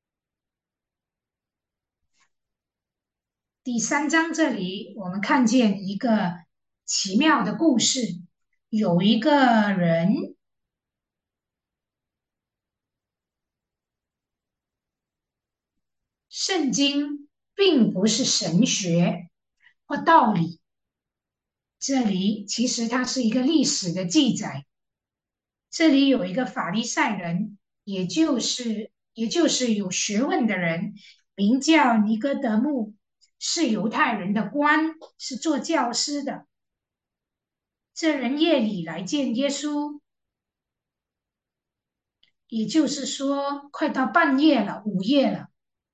第3章这里我们看见一个奇妙的故事，有一个人，圣经并不是神学或道理，这里其实它是一个历史的记载。这里有一个法利赛人，也就是有学问的人，名叫尼哥德慕，是犹太人的官，是做教师的。这人夜里来见耶稣，也就是说，快到半夜了，午夜了。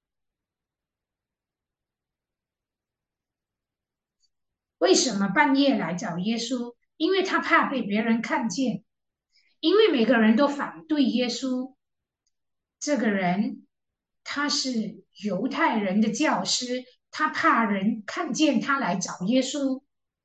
为什么半夜来找耶稣？因为他怕被别人看见，因为每个人都反对耶稣。这个人他是犹太人的教师，他怕人看见他来找耶稣，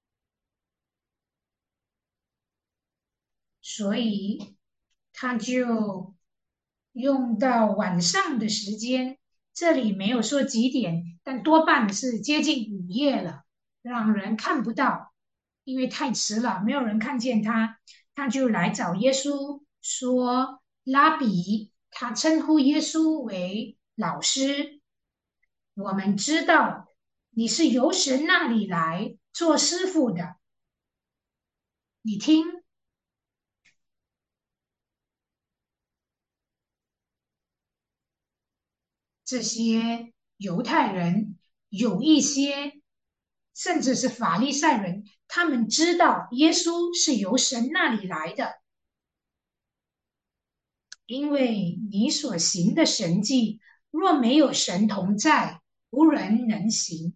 所以他就用到晚上的时间。这里没有说几点，但多半是接近午夜了，让人看不到。 因为太迟了，没有人看见他，他就来找耶稣说：“拉比。”他称呼耶稣为老师。我们知道你是由神那里来做师傅的。你听，这些犹太人有一些，甚至是法利赛人，他们知道耶稣是由神那里来的，因为你所行的神迹，若没有神同在，无人能行。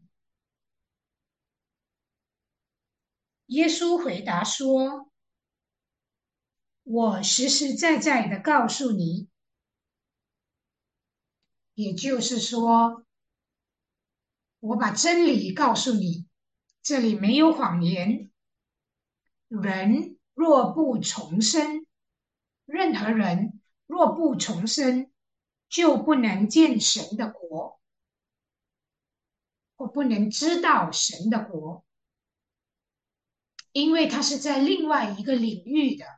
耶稣回答说：“我实实在在的告诉你，也就是说，我把真理告诉你，这里没有谎言。人若不重生，任何人若不重生，就不能见神的国，或不能知道神的国，因为他是在另外一个领域的。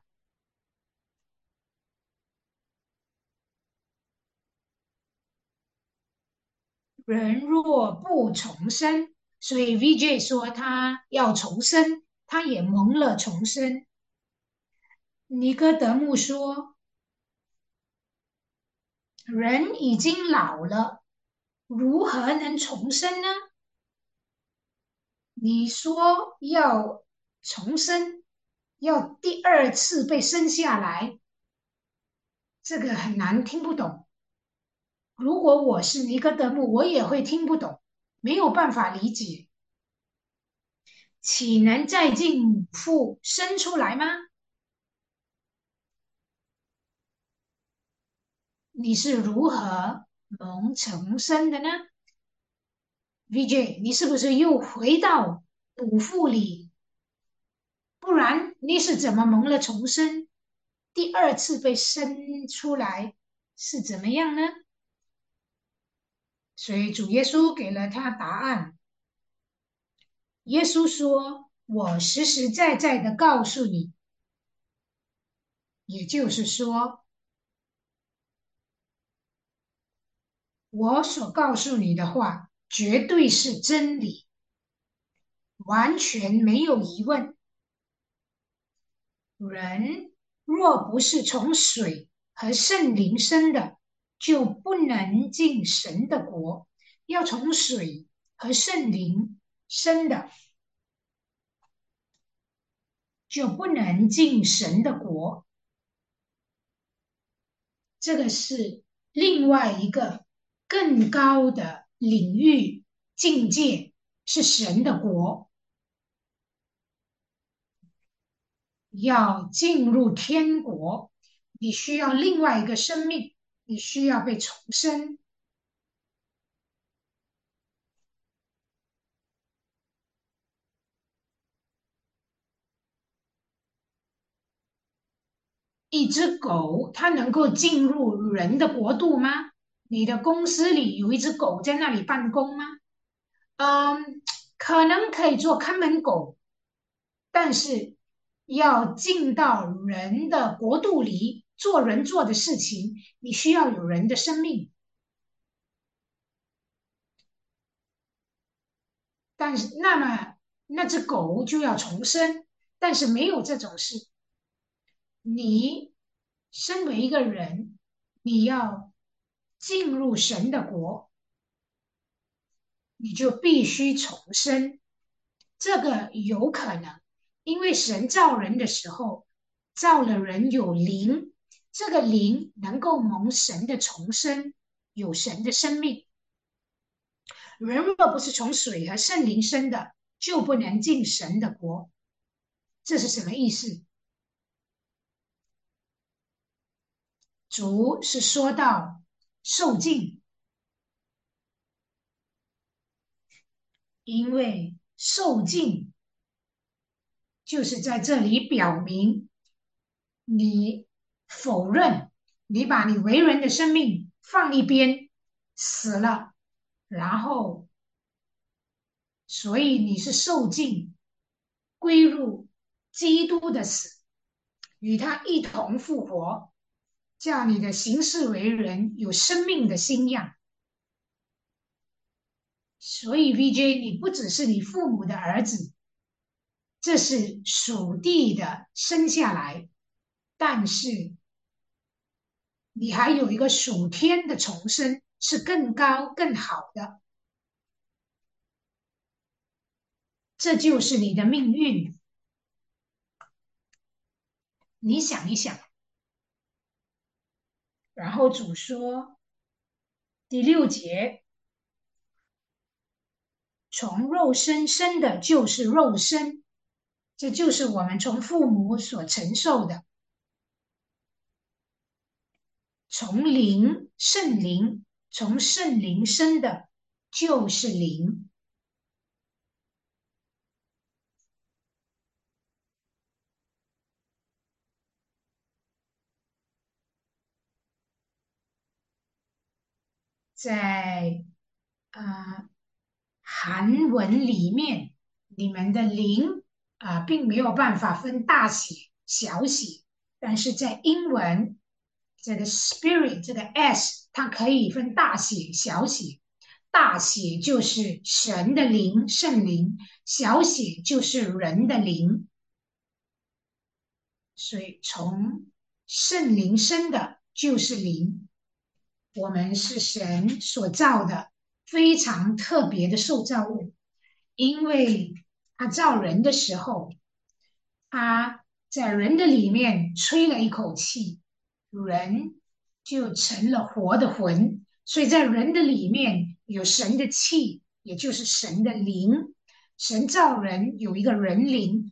人若不重生，所以 VJ 说他要重生，他也蒙了重生。尼哥德慕说，人已经老了，如何能重生呢？你说要重生，要第二次被生下来，这个很难听不懂。如果我是尼哥德慕，我也会听不懂，没有办法理解。岂能再进母腹生出来吗？你是如何蒙重生的呢？VJ，你是不是又回到母腹里？不然你是怎么蒙了重生？第二次被生出来是怎么样呢？所以主耶稣给了他答案。耶稣说：“我实实在在的告诉你，也就是说，我所告诉你的话绝对是真理，完全没有疑问。人若不是从水和圣灵生的，就不能进神的国。要从水和圣灵生的，就不能进神的国。这个是另外一个更高的领域境界，是神的国。要进入天国，你需要另外一个生命，你需要被重生。一只狗，它能够进入人的国度吗？你的公司里有一只狗在那里办公吗？嗯，可能可以做看门狗，但是要进到人的国度里做人做的事情，你需要有人的生命。但是，那么那只狗就要重生，但是没有这种事。你身为一个人，你要进入神的国，你就必须重生。这个有可能，因为神造人的时候，造了人有灵，这个灵能够蒙神的重生，有神的生命。人若不是从水和圣灵生的，就不能进神的国。这是什么意思？主是说到受尽，因为受尽就是在这里表明你否认，你把你为人的生命放一边，死了，然后所以你是受尽归入基督的死，与他一同复活，叫你的行事为人有生命的新样。所以 VJ，你不只是你父母的儿子，这是属地的生下来，但是你还有一个属天的重生，是更高更好的，这就是你的命运。你想一想。然后主说第6节，从肉身生的就是肉身，这就是我们从父母所承受的；从灵圣灵，从圣灵生的就是灵。在韩文里面，你们的灵并没有办法分大写小写，但是在英文这个 spirit 这个 s 它可以分大写小写，大写就是神的灵圣灵，小写就是人的灵，所以从圣灵生的就是灵。我们是神所造的非常特别的受造物，因为他造人的时候，他在人的里面吹了一口气，人就成了活的魂，所以在人的里面有神的气，也就是神的灵。神造人有一个人灵，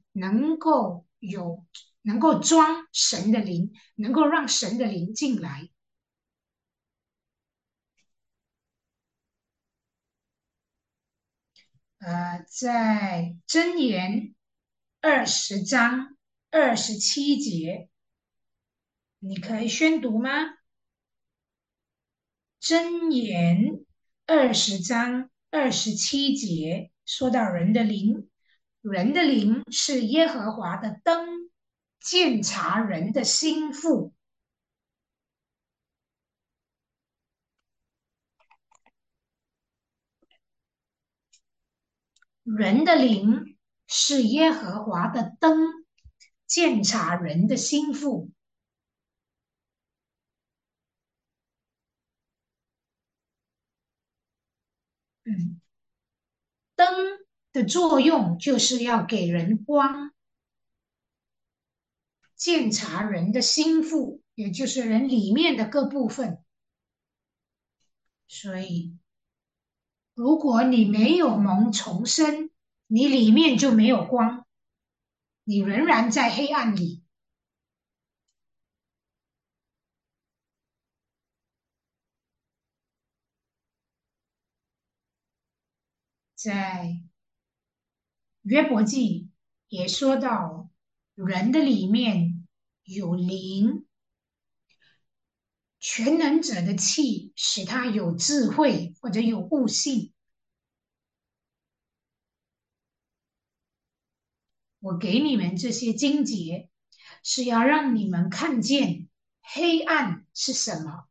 能够装神的灵，能够让神的灵进来。在箴言20章27节，你可以宣读吗？箴言20章27节说到人的灵，人的灵是耶和华的灯，鉴察人的心腹。人的灵是耶和华的灯，鉴察人的心腹。嗯，灯的作用就是要给人光，鉴察人的心腹，也就是人里面的各部分。所以，如果你没有蒙重生，你里面就没有光，你仍然在黑暗里。在约伯记也说到，人的里面有灵，全能者的气使他有智慧或者有悟性。我给你们这些经节，是要让你们看见黑暗是什么。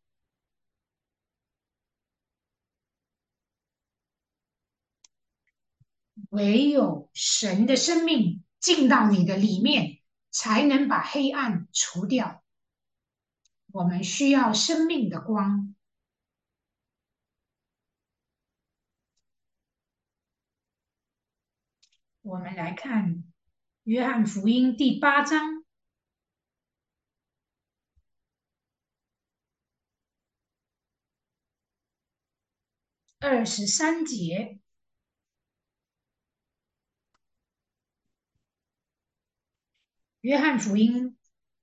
唯有神的生命进到你的里面，才能把黑暗除掉。我们需要生命的光。我们来看约翰福音第8章23节。约翰福音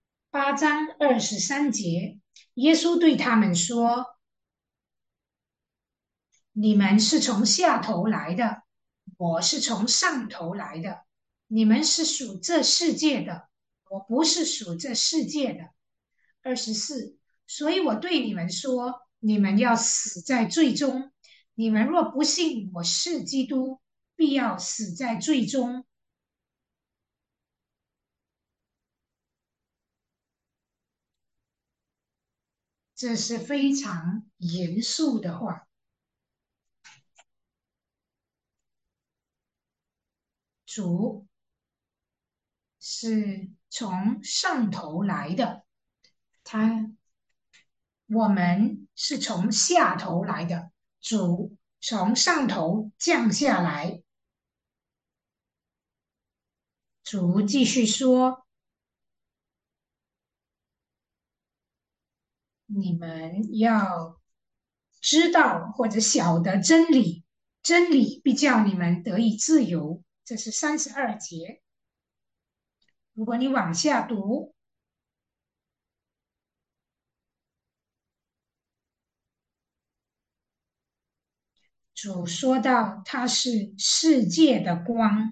8章23节，耶稣对他们说：“你们是从下头来的，我是从上头来的。你们是属这世界的，我不是属这世界的。”24，所以我对你们说，你们要死在罪中。你们若不信我是基督，必要死在罪中。 这是非常严肃的话。主是从上头来的，他我们是从下头来的，主从上头降下来。主继续说：你们要知道或者晓得真理，真理必叫你们得以自由。这是32节。如果你往下读，主说到他是世界的光，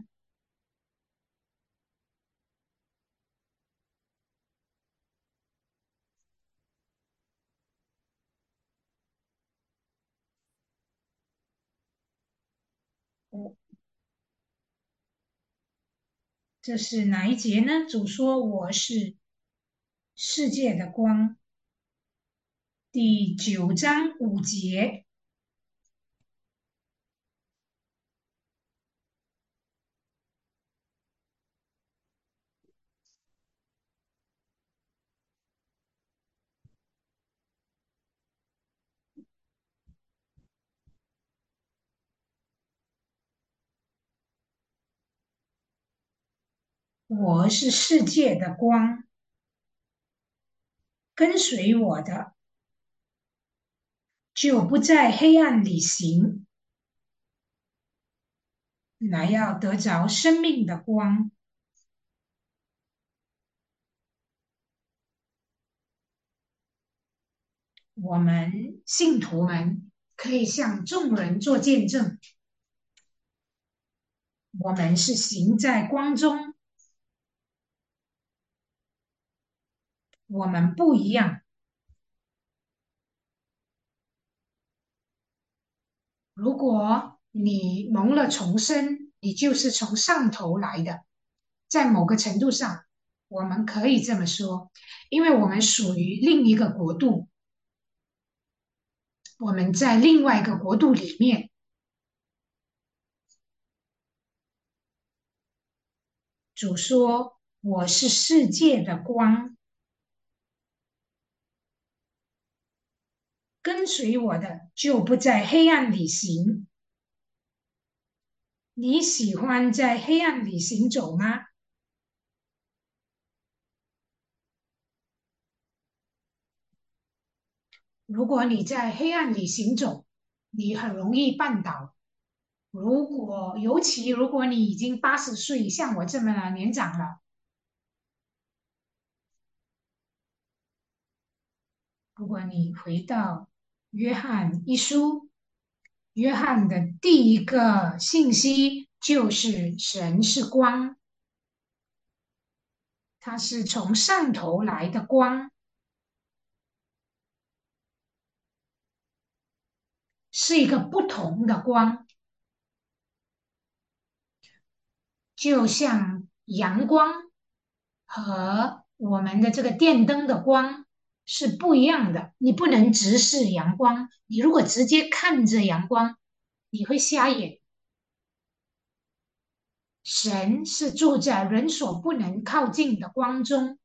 这是哪一节呢？主说我是世界的光，第9章5节。我是世界的光，跟随我的就不在黑暗里行，乃要得着生命的光。我们信徒们可以向众人做见证，我们是行在光中，我们不一样。如果你蒙了重生，你就是从上头来的。在某个程度上，我们可以这么说，因为我们属于另一个国度，我们在另外一个国度里面。主说：“我是世界的光，跟随我的就不在黑暗里行。”你喜欢在黑暗里行走吗？如果你在黑暗里行走，你很容易绊倒。尤其如果你已经80岁，像我这么年长了，如果你回到约翰一书，约翰的第一个信息就是神是光，他是从上头来的光，是一个不同的光，就像阳光和我们的这个电灯的光是不一样的。你不能直视阳光，你如果直接看着阳光，你会瞎眼。神是住在人所不能靠近的光中，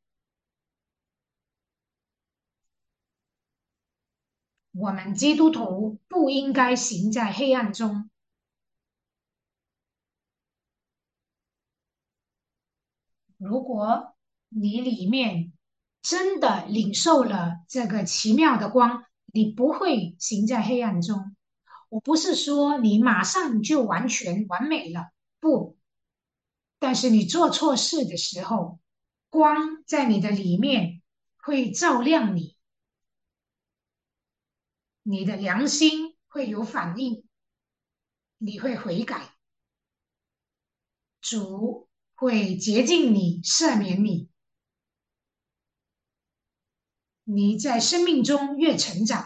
我们基督徒不应该行在黑暗中。如果你里面真的领受了这个奇妙的光，你不会行在黑暗中。我不是说你马上就完全完美了，不，但是你做错事的时候，光在你的里面会照亮你，你的良心会有反应，你会悔改，主会洁净你，赦免你。你在生命中越成长，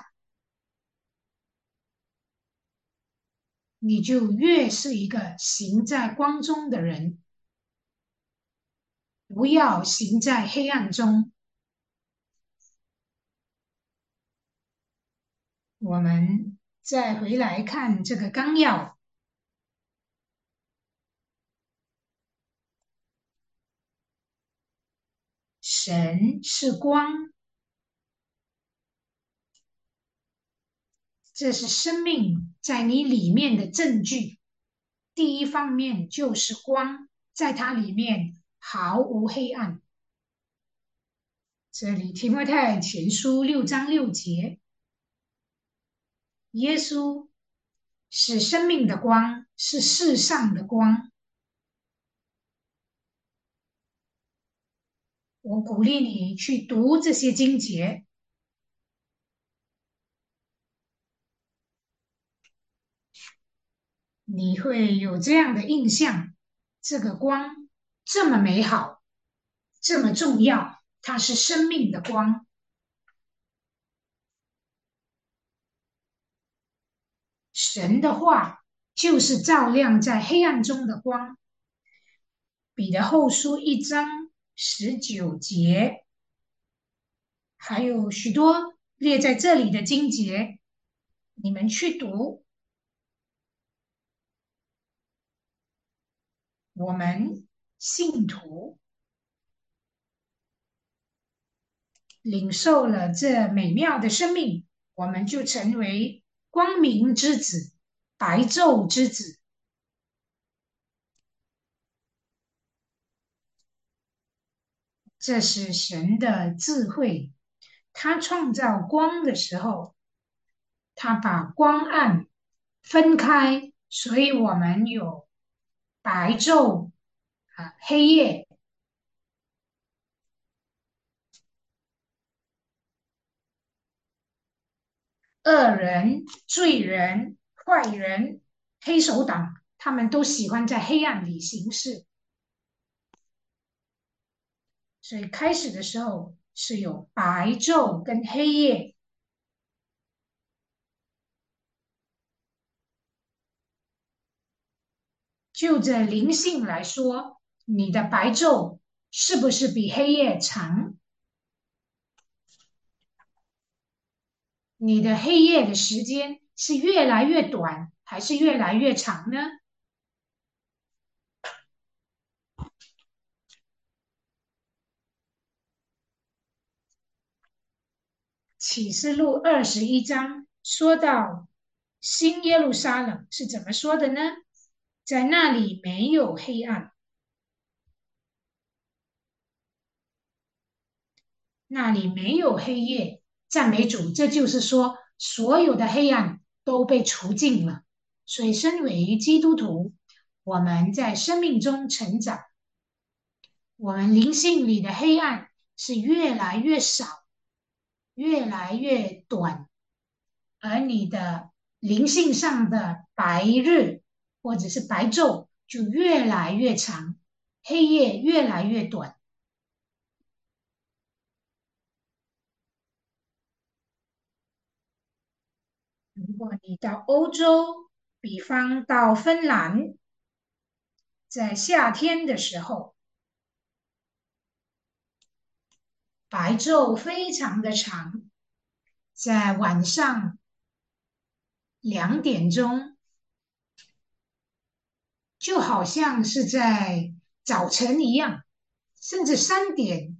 你就越是一个行在光中的人，不要行在黑暗中。 我们再回来看这个纲要，神是光，这是生命在你里面的证据。第一方面就是光，在它里面毫无黑暗。这里提摩太前书6章6节，耶稣是生命的光，是世上的光。我鼓励你去读这些经节，你会有这样的印象：这个光这么美好，这么重要，它是生命的光。神的话就是照亮在黑暗中的光。彼得后书1章19节，还有许多列在这里的经节，你们去读。我们信徒领受了这美妙的生命，我们就成为光明之子、白昼之子。这是神的智慧。他创造光的时候，他把光暗分开，所以我们有白昼黑夜。恶人、罪人、坏人、黑手党，他们都喜欢在黑暗里行事。所以开始的时候是有白昼跟黑夜。就着灵性来说，你的白昼是不是比黑夜长？你的黑夜的时间是越来越短，还是越来越长呢？启示录21章说到新耶路撒冷是怎么说的呢？在那里没有黑暗，那里没有黑夜。赞美主，这就是说，所有的黑暗都被除尽了。所以，身为基督徒，我们在生命中成长，我们灵性里的黑暗是越来越少，越来越短，而你的灵性上的白日或者是白昼就越来越长，黑夜越来越短。如果你到欧洲，比方到芬兰，在夏天的时候，白昼非常的长，在晚上2点钟，就好像是在早晨一样，甚至3点。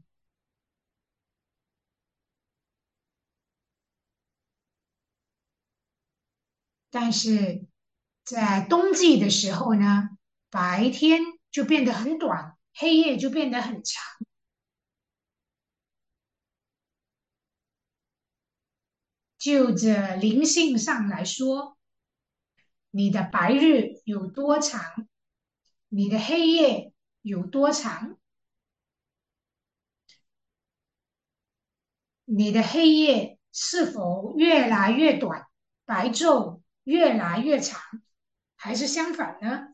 但是在冬季的时候呢，白天就变得很短，黑夜就变得很长。就着灵性上来说，你的白日有多长，你的黑夜有多长？你的黑夜是否越来越短，白昼越来越长，还是相反呢？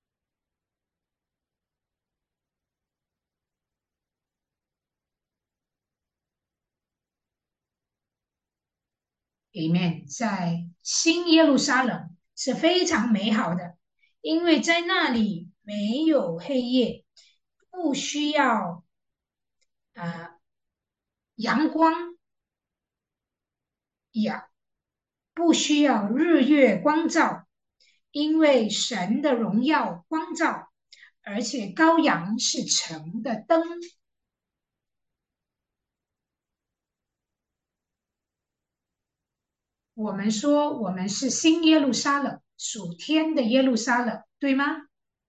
里面在新耶路撒冷是非常美好的，因为在那里没有黑夜，不需要呃阳光呀， 不需要日月光照，因为神的荣耀光照，而且羔羊是城的灯。我们说我们是新耶路撒冷，属天的耶路撒冷，对吗？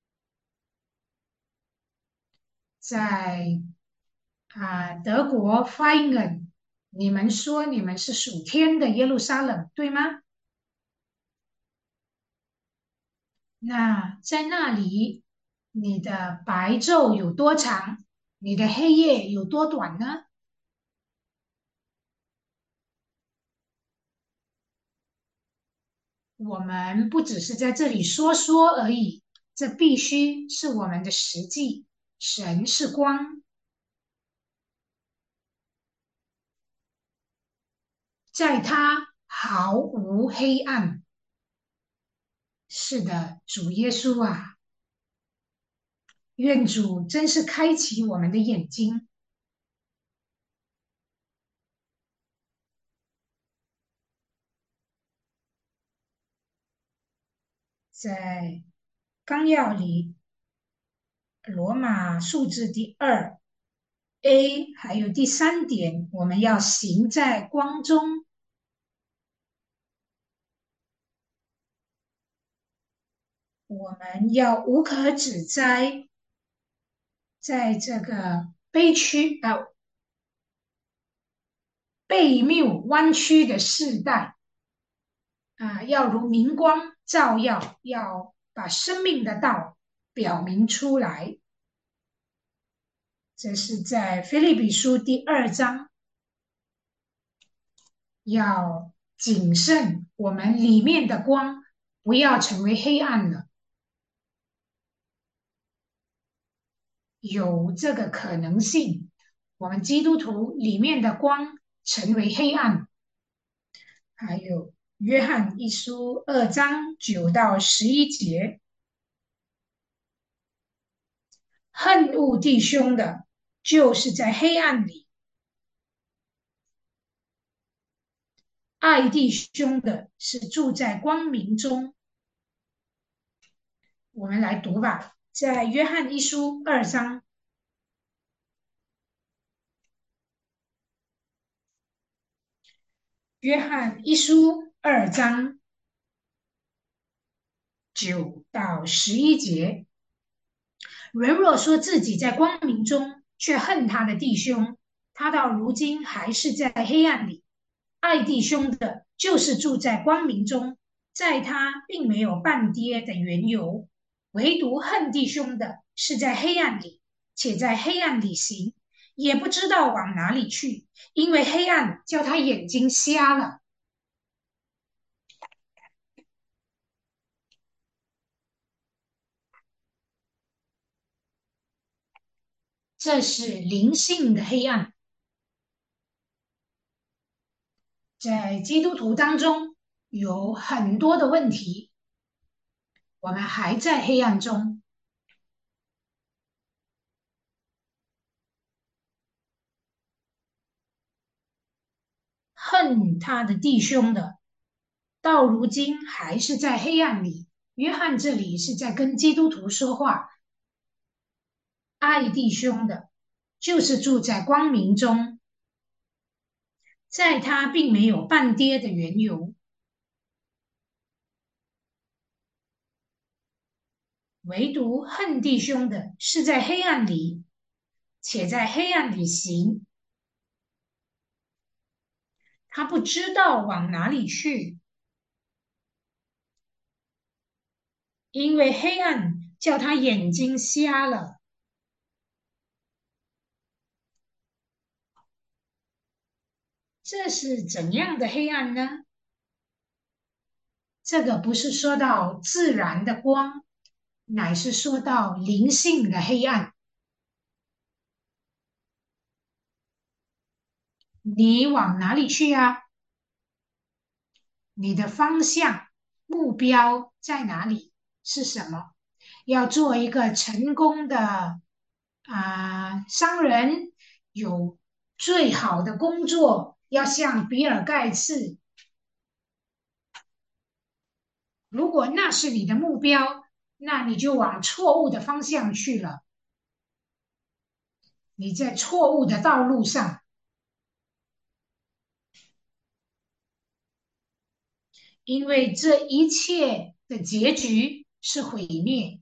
在德国 Feigen，你们说你们是属天的耶路撒冷，对吗？那在那里，你的白昼有多长？你的黑夜有多短呢？我们不只是在这里说说而已，这必须是我们的实际。神是光，在他毫无黑暗。是的，主耶稣啊，愿主真是开启我们的眼睛，在纲要里，罗马数字第2A 还有第3点，我们要行在光中，我们要无可指摘，在这个悖谬弯曲的世代要如明光照耀，要把生命的道表明出来。这是在腓立比书第2章，要谨慎我们里面的光，不要成为黑暗了。有这个可能性，我们基督徒里面的光成为黑暗。还有约翰一书2章9到11节，恨恶弟兄的，就是在黑暗里；爱弟兄的，是住在光明中。我们来读吧，在约翰一书二章，约翰一书2章9到11节。人若说自己在光明中，却恨他的弟兄，他到如今还是在黑暗里。爱弟兄的，就是住在光明中，在他并没有半跌的缘由；唯独恨弟兄的，是在黑暗里，且在黑暗里行，也不知道往哪里去，因为黑暗叫他眼睛瞎了。这是灵性的黑暗，在基督徒当中有很多的问题，我们还在黑暗中。恨他的弟兄的，到如今还是在黑暗里。约翰这里是在跟基督徒说话，爱弟兄的，就是住在光明中，在他并没有半跌的缘由；唯独恨弟兄的，是在黑暗里，且在黑暗里行，他不知道往哪里去，因为黑暗叫他眼睛瞎了。这是怎样的黑暗呢？这个不是说到自然的光，乃是说到灵性的黑暗。你往哪里去啊？你的方向、目标在哪里？是什么？要做一个成功的商人，有最好的工作，要像比尔盖茨如果那是你的目标，那你就往错误的方向去了，你在错误的道路上，因为这一切的结局是毁灭。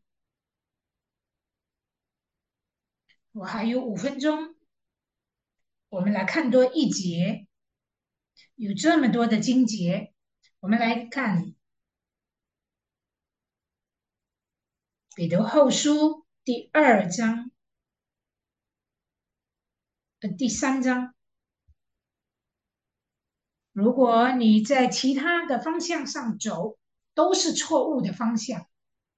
我还有5分钟，我们来看多一节，有这么多的经节，我们来看彼得后书第2章，第3章。如果你在其他的方向上走，都是错误的方向，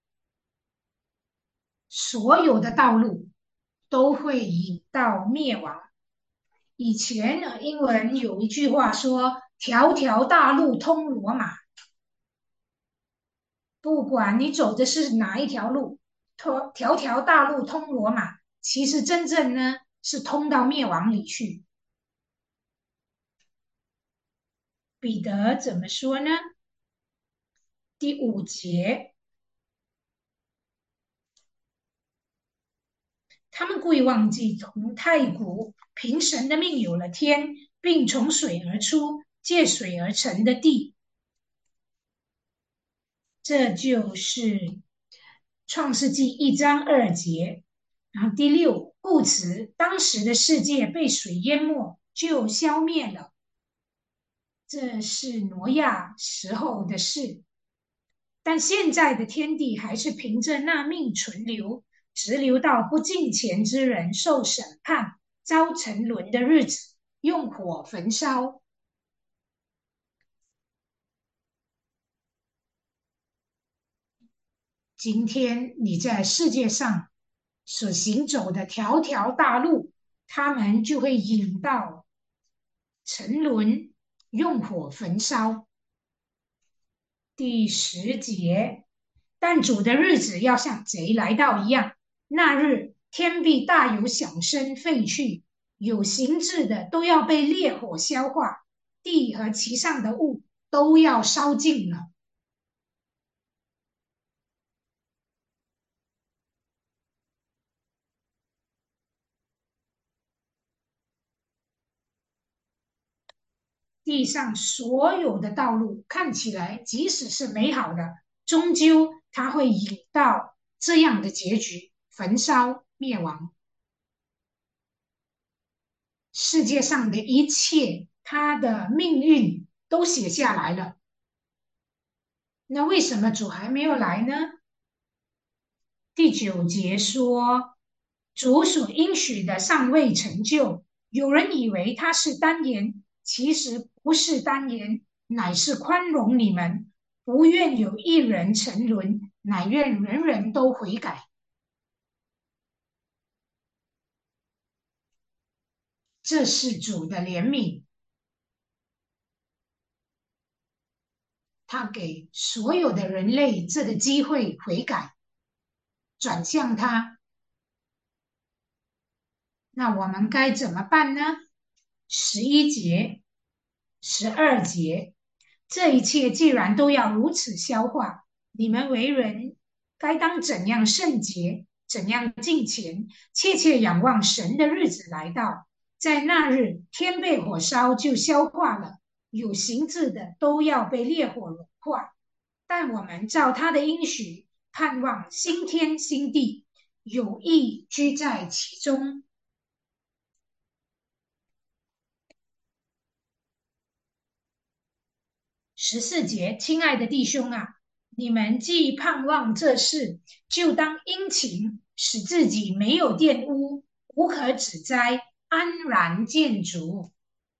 所有的道路都会引到灭亡。以前呢，英文有一句话说："条条大路通罗马。"不管你走的是哪一条路，条条大路通罗马，其实真正呢是通到灭亡里去。彼得怎么说呢？第5节，他们故意忘记从太古凭神的命有了天，并从水而出，借水而成的地。这就是创世纪1章2节。然后第6，故此当时的世界被水淹没，就消灭了。这是挪亚时候的事，但现在的天地还是凭着那命存留，直留到不敬虔之人受审判、遭沉沦的日子，用火焚烧。今天你在世界上所行走的条条大路，他们就会引到沉沦，用火焚烧。第10节，但主的日子要像贼来到一样，那日天必大有响声废去，有形质的都要被烈火消化，地和其上的物都要烧尽了。地上所有的道路看起来即使是美好的，终究它会引到这样的结局：焚烧灭亡。世界上的一切，它的命运都写下来了。那为什么主还没有来呢？第9节说，主所应许的尚未成就。有人以为他是单言，其实不是单言，乃是宽容你们，不愿有一人沉沦，乃愿人人都悔改。这是主的怜悯，他给所有的人类这个机会悔改，转向他。那我们该怎么办呢？11节、12节，这一切既然都要如此消化，你们为人该当怎样圣洁，怎样敬虔，切切仰望神的日子来到。在那日，天被火烧就消化了，有形质的都要被烈火融化。但我们照他的应许，盼望新天新地，有义居在其中。14节，亲爱的弟兄啊，你们既盼望这事，就当殷勤，使自己没有玷污，无可指摘，安然见主。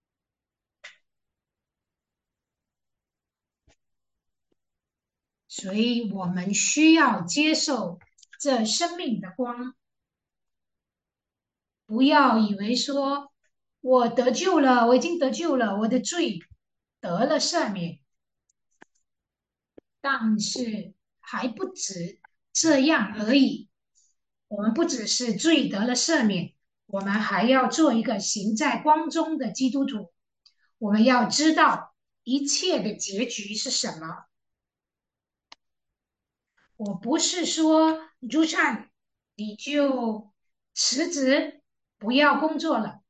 所以我们需要接受这生命的光，不要以为说我得救了，我已经得救了，我的罪得了赦免。但是还不止这样而已，我们不只是罪得了赦免，我们还要做一个行在光中的基督徒。我们要知道一切的结局是什么。 我不是说朱灿你就辞职不要工作了，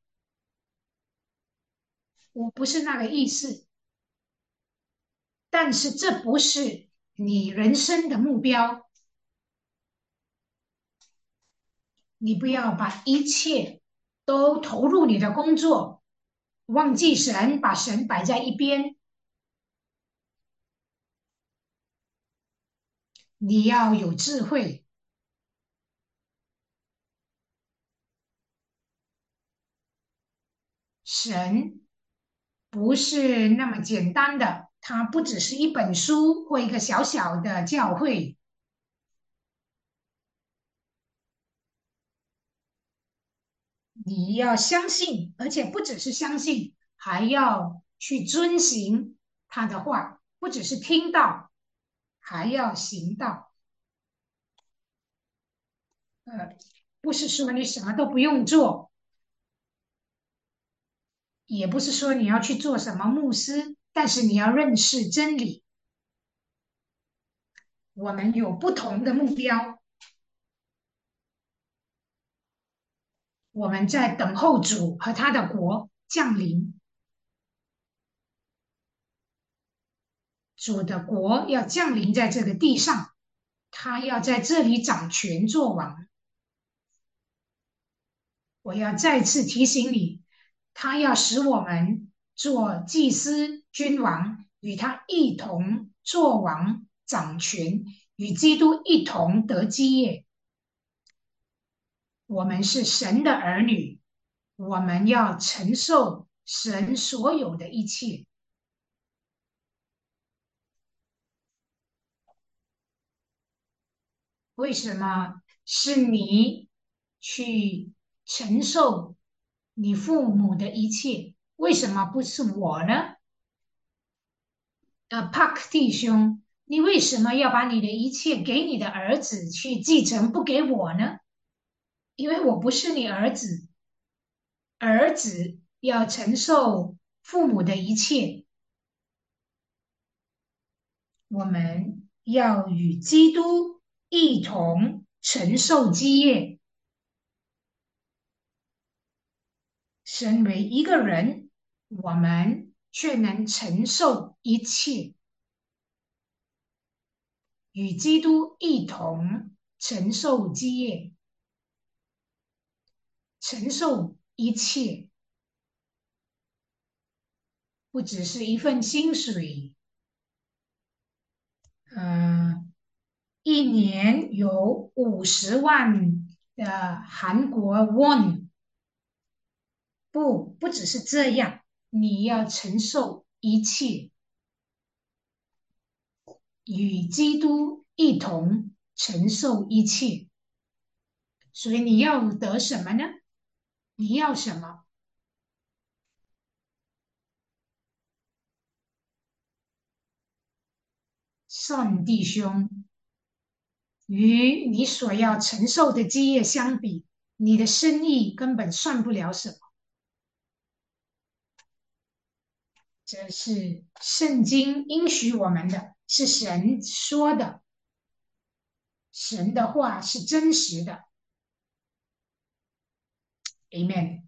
我不是那个意思。但是这不是你人生的目标，你不要把一切都投入你的工作，忘记神，把神摆在一边。你要有智慧，神不是那么简单的，它不只是一本书或一个小小的教会。你要相信，而且不只是相信，还要去遵行他的话，不只是听到，还要行道。呃，不是说你什么都不用做，也不是说你要去做什么牧师，但是你要认识真理。我们有不同的目标，我们在等候主和他的国降临。主的国要降临在这个地上，他要在这里掌权作王。我要再次提醒你，他要使我们做祭司、君王，与他一同作王、掌权，与基督一同得基业。我们是神的儿女，我们要承受神所有的一切。为什么是你去承受你父母的一切？为什么不是我呢？帕克弟兄，你为什么要把你的一切给你的儿子去继承，不给我呢？因为我不是你儿子，儿子要承受父母的一切，我们要与基督一同承受基业。身为一个人，我们却能承受一切，与基督一同承受基业，承受一切，不只是一份薪水，呃，一年有50万的韩国 won，不只是这样，你要承受一切，与基督一同承受一切。所以你要得什么呢？你要什么？算弟兄，与你所要承受的基业相比，你的生意根本算不了什么。这是圣经应许我们的，是神说的，神的话是真实的。Amen。